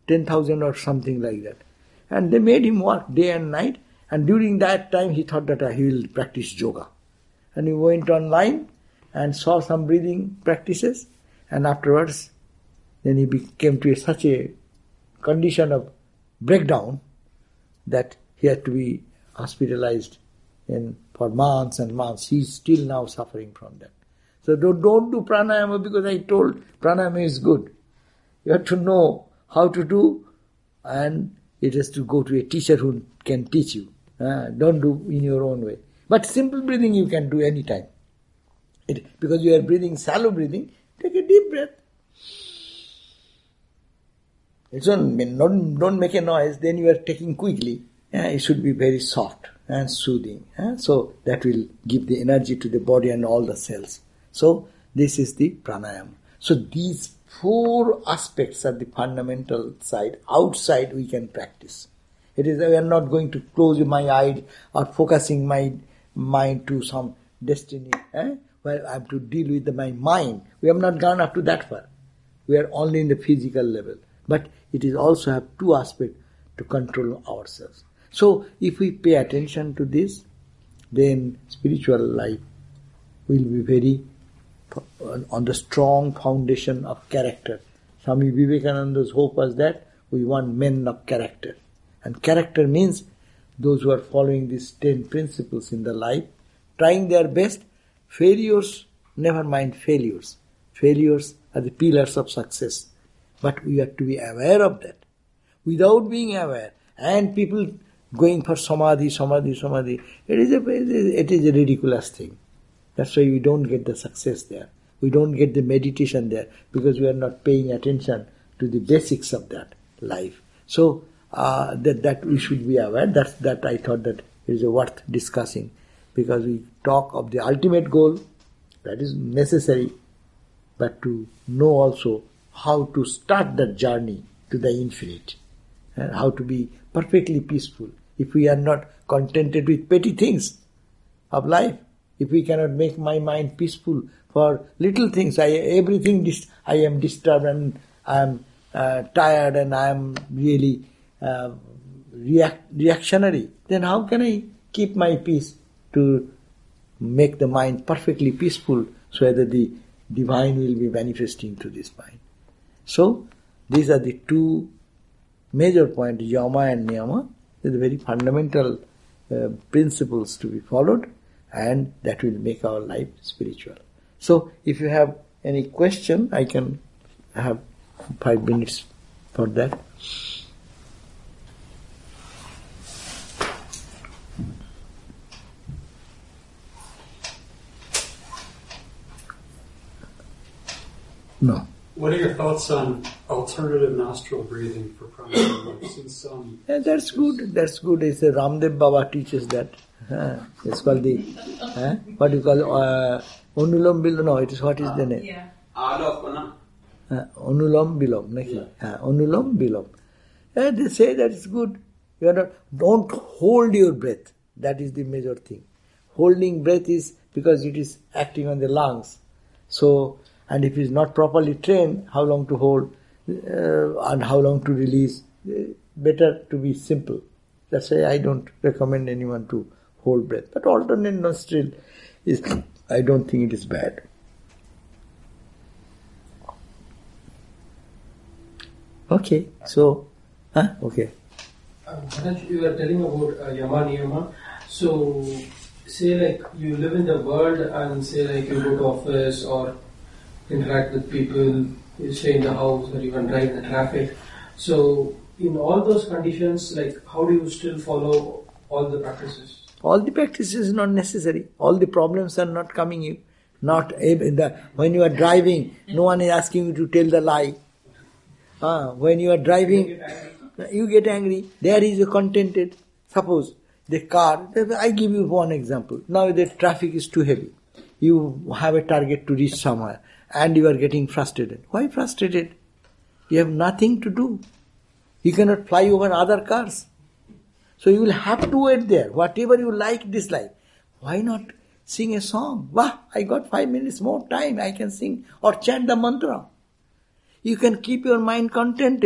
10,000 or something like that. And they made him work day and night. And during that time, he thought that he will practice yoga. And he went online and saw some breathing practices. And afterwards, then he came to such a condition of breakdown that he had to be hospitalized for months and months. He's still now suffering from that. So don't do pranayama because I told pranayama is good. You have to know how to do, and it has to go to a teacher who can teach you. Don't do in your own way. But simple breathing you can do anytime. Because you are breathing, shallow breathing, take a deep breath. Don't make a noise, then you are taking quickly. It should be very soft and soothing. So that will give the energy to the body and all the cells. So this is the pranayama. So these 4 aspects are the fundamental side. Outside we can practice. It is, I am not going to close my eye or focusing my mind to some destiny. Where I have to deal with my mind. We have not gone up to that far. We are only in the physical level. But it is also have 2 aspects to control ourselves. So if we pay attention to this, then spiritual life will be very on the strong foundation of character. Swami Vivekananda's hope was that we want men of character. And character means those who are following these 10 principles in the life, trying their best. Failures, never mind failures. Failures are the pillars of success. But we have to be aware of that. Without being aware, and people going for samadhi, it is a ridiculous thing. That's why we don't get the success there. We don't get the meditation there because we are not paying attention to the basics of that life. So that we should be aware. That I thought that is worth discussing because we talk of the ultimate goal, that is necessary, but to know also how to start that journey to the infinite and how to be perfectly peaceful. If we are not contented with petty things of life, if we cannot make my mind peaceful for little things, I am disturbed and I am tired and I am really reactionary, then how can I keep my peace to make the mind perfectly peaceful so that the divine will be manifesting to this mind? So, these are the 2 major points, yama and niyama. They are very fundamental principles to be followed, and that will make our life spiritual. So, if you have any question, I can have 5 minutes for that. No. What are your thoughts on alternative nostril breathing for pranayama? That's good. That's good. It's Ramdev Baba teaches that. It's called the what do you call Anulam Bilom? No, it is what is the name? Yeah. Anulam Bilom. Anulam Bilom. They say that it's good. Don't hold your breath. That is the major thing. Holding breath is because it is acting on the lungs. So. And if it is not properly trained, how long to hold and how long to release, better to be simple. That's why I don't recommend anyone to hold breath. But alternate nostril I don't think it is bad. Okay, so, okay. You were telling about yama niyama. So, say like you live in the world and say like you go to office or interact with people, you stay in the house or even drive in the traffic. So in all those conditions, like how do you still follow all the practices? All the practices is not necessary. All the problems are not coming you. When you are driving, no one is asking you to tell the lie. When you are driving, you get angry. There is a contented. Suppose the car, I give you one example. Now the traffic is too heavy. You have a target to reach somewhere. And you are getting frustrated. Why frustrated? You have nothing to do. You cannot fly over other cars. So you will have to wait there. Whatever you like, dislike. Why not sing a song? Wah, I got 5 minutes more time. I can sing or chant the mantra. You can keep your mind contented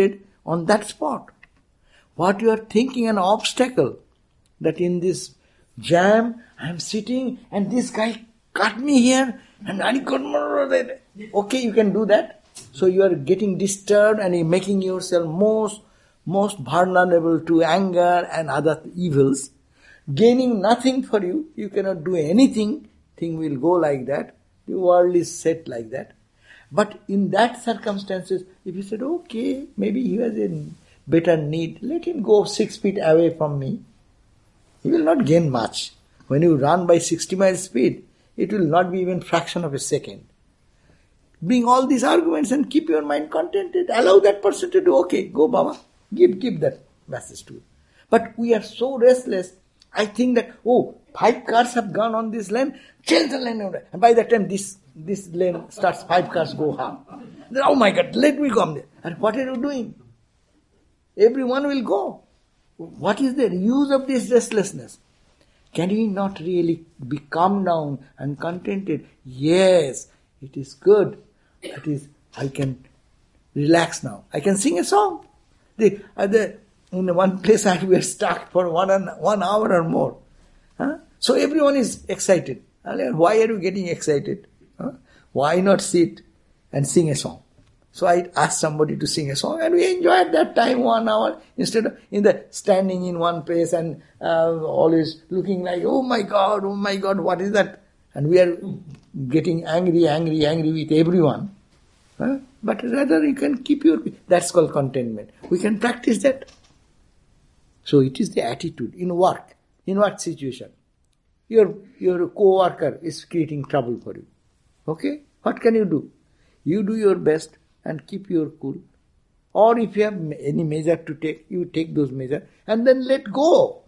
on that spot. What you are thinking an obstacle, that in this jam I am sitting and this guy cut me here and I got more. Okay, you can do that. So you are getting disturbed and you're making yourself most vulnerable to anger and other evils. Gaining nothing for you. You cannot do anything. Thing will go like that. The world is set like that. But in that circumstances, if you said, okay, maybe he has a better need, let him go 6 feet away from me. He will not gain much. When you run by 60 miles speed, it will not be even fraction of a second. Bring all these arguments and keep your mind contented. Allow that person to do, okay, go Baba, give that message to you. But we are so restless. I think that, 5 cars have gone on this lane, change the lane. And by the time this lane starts, 5 cars go half. Then, oh my God, let me come there. And what are you doing? Everyone will go. What is the use of this restlessness? Can we not really be calm down and contented? Yes, it is good. That is, I can relax now. I can sing a song. In one place we were stuck for 1 hour or more. So everyone is excited. Why are you getting excited? Why not sit and sing a song? So I asked somebody to sing a song and we enjoyed that time 1 hour instead of standing in one place and always looking like, oh my God, what is that? And we are getting angry with everyone. But rather you can keep that's called contentment. We can practice that. So it is the attitude in work. In what situation? Your co-worker is creating trouble for you. Okay? What can you do? You do your best and keep your cool. Or if you have any measure to take, you take those measures and then let go.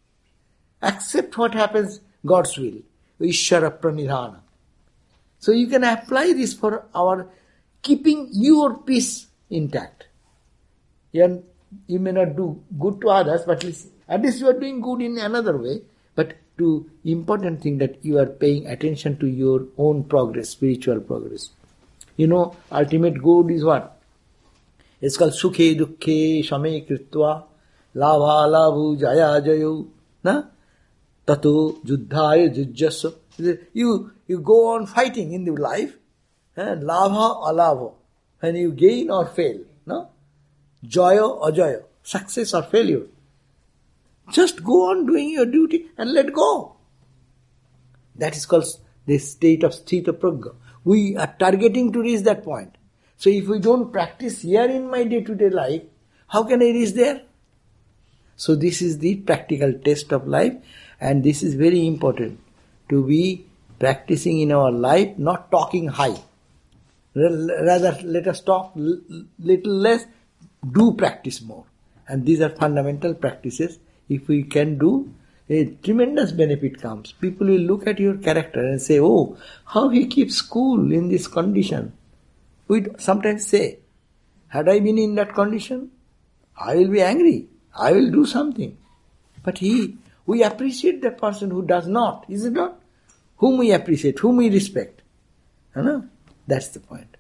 Accept what happens, God's will. Ishvara pranidhana. So you can apply this for our keeping your peace intact. You may not do good to others, but at least you are doing good in another way. But the important thing that you are paying attention to your own progress, spiritual progress. Ultimate good is what? It's called sukhe dukkhe shame kritva lava lavu jaya jayo na tato juddhaya jujjaso. You go on fighting in the life, lava alava, when you gain or fail, no? Joyo ajoyo, success or failure. Just go on doing your duty and let go. That is called the state of sthita prajna. We are targeting to reach that point. So if we don't practice here in my day-to-day life, how can I reach there? So this is the practical test of life, and this is very important, to be practicing in our life, not talking high. Rather, let us talk little less, do practice more. And these are fundamental practices. If we can do, a tremendous benefit comes. People will look at your character and say, oh, how he keeps cool in this condition. We sometimes say, had I been in that condition, I will be angry. I will do something. But we appreciate the person who does not, is it not? Whom we appreciate, whom we respect. That's the point.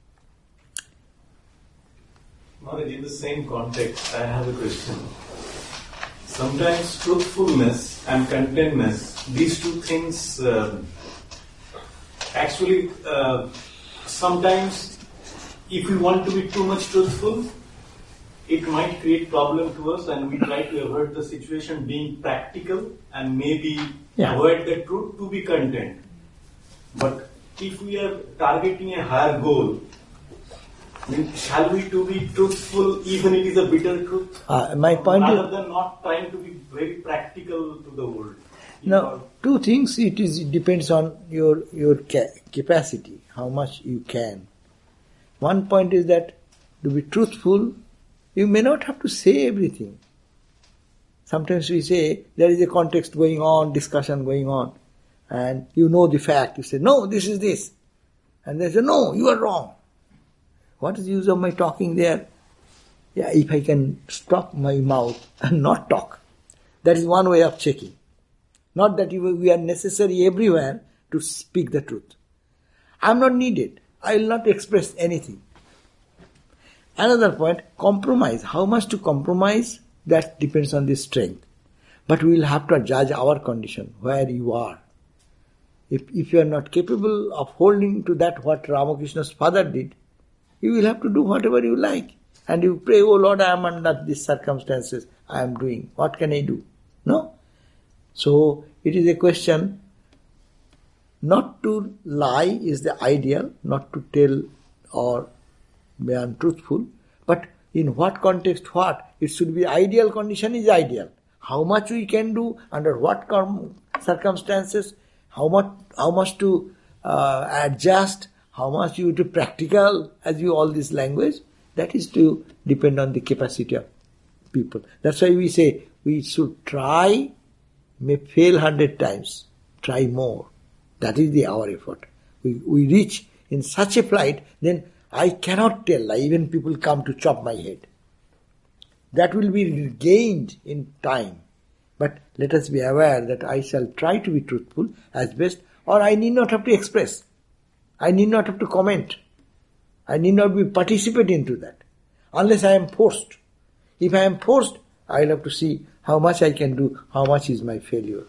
Maharaj, in the same context, I have a question. Sometimes truthfulness and contentness, these two things actually sometimes if we want to be too much truthful, it might create problem to us, and we try to avoid the situation being practical and maybe avoid the truth to be content. But if we are targeting a higher goal, shall we to be truthful even it is a bitter truth? My point rather than not trying to be very practical to the world. Now, two things. It depends on your capacity, how much you can. One point is that to be truthful, you may not have to say everything. Sometimes we say there is a context going on, discussion going on, and you know the fact. You say, no, this is this. And they say, no, you are wrong. What is the use of my talking there? If I can stop my mouth and not talk. That is one way of checking. Not that we are necessary everywhere to speak the truth. I am not needed. I will not express anything. Another point, compromise. How much to compromise? That depends on the strength. But we will have to judge our condition, where you are. If you are not capable of holding to that what Ramakrishna's father did, you will have to do whatever you like. And you pray, oh Lord, I am under these circumstances. I am doing. What can I do? No? So, it is a question, not to lie is the ideal, not to tell or be untruthful. But in what context, what? It should be ideal condition is ideal. How much we can do, under what circumstances, how much to adjust, how much you to practical, as you all this language, that is to depend on the capacity of people. That's why we say we should try, may fail 100 times, try more. That is our effort. We reach in such a plight, then I cannot tell, even people come to chop my head. That will be gained in time. But let us be aware that I shall try to be truthful as best, or I need not have to express. I need not have to comment. I need not be participate into that. Unless I am forced. If I am forced, I will have to see how much I can do, how much is my failure.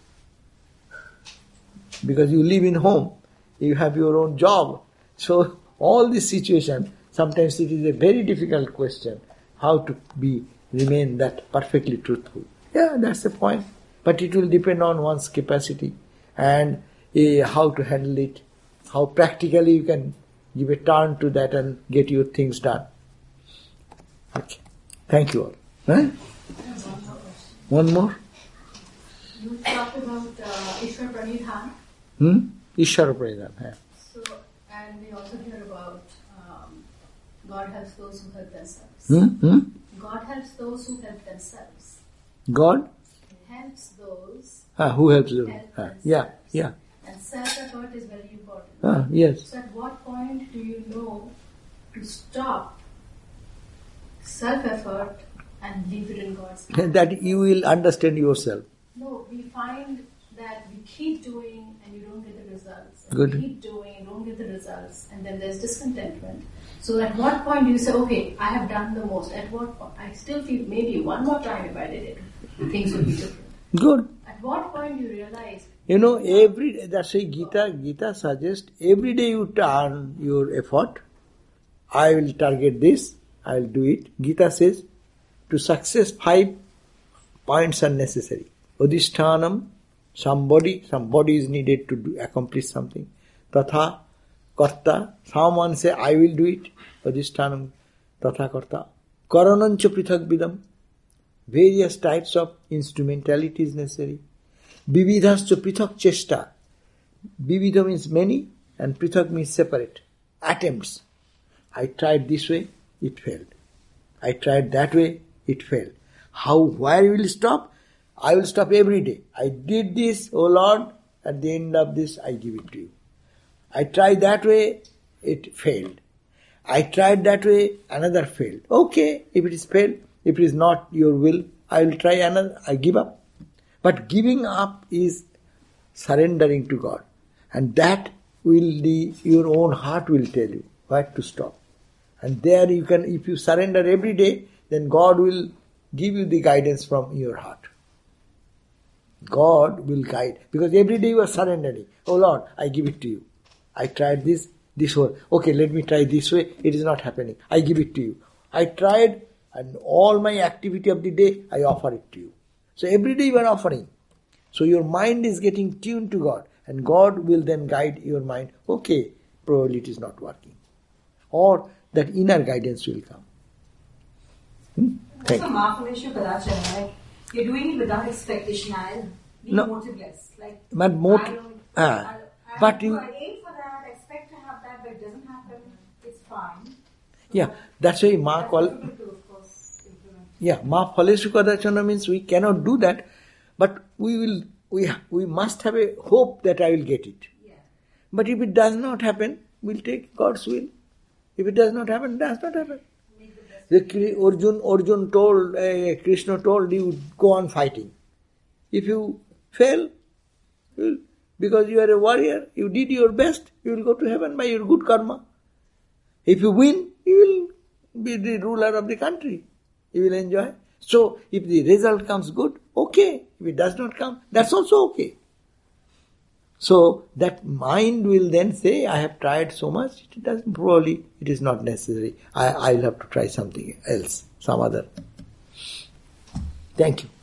Because you live in home, you have your own job. So all this situation, sometimes it is a very difficult question, how to remain that perfectly truthful. Yeah, that's the point. But it will depend on one's capacity and how to handle it, how practically you can give a turn to that and get your things done. Okay. Thank you all. Huh? One more? You talked about Ishwar Pranidhan. Ishwar Pranidhan. Yeah. So, and we also hear about God helps those who help themselves. God helps those who help themselves. God helps those who helps them. Help themselves. Yeah. And self-effort is very important. Yes. So at what point do you know to stop self-effort and leave it in God's hands? That you will understand yourself. No, we find that we keep doing and you don't get the results. Good. We keep doing and don't get the results. And then there's discontentment. So at what point do you say, okay, I have done the most. At what point? I still feel maybe one more time if I did it, things would be different. Good. At what point do you realize? That's why Gita suggests, every day you turn your effort. I will target this, I will do it. Gita says, to success 5 points are necessary. Adhishthānam, somebody is needed to accomplish something. Tatha, karta, someone say, I will do it. Adhishthānam, tatha karta. Karanancha prithak vidam. Various types of instrumentality is necessary. Vividhascha prithak chesta. Vividha means many and prithak means separate. Attempts. I tried this way, it failed. I tried that way, it failed. Where you will stop? I will stop every day. I did this, oh Lord, at the end of this I give it to you. I tried that way, it failed. I tried that way, another failed. Okay, if it is failed, if it is not your will, I will try another, I give up. But giving up is surrendering to God. And that your own heart will tell you where to stop. And there you can, if you surrender every day, then God will give you the guidance from your heart. God will guide. Because every day you are surrendering. Oh Lord, I give it to you. I tried this way. Okay, let me try this way. It is not happening. I give it to you. I tried, and all my activity of the day, I offer it to you. So every day you are offering. So your mind is getting tuned to God. And God will then guide your mind. Okay, probably it is not working. Or that inner guidance will come. Thank you. You're doing it without expectation. I'll be motiveless. But you I aim for that, expect to have that, but it doesn't happen. It's fine. Yeah, that's why Ma Phalesu Kadachana means we cannot do that, but we must have a hope that I will get it. Yeah. But if it does not happen, we'll take God's will. If it does not happen, it does not happen. Arjun told, Krishna told you, go on fighting. If you fail, because you are a warrior, you did your best, you will go to heaven by your good karma. If you win, you will be the ruler of the country. He will enjoy. So, if the result comes good, okay. If it does not come, that's also okay. So, that mind will then say, I have tried so much, probably it is not necessary. I'll have to try something else, some other. Thank you.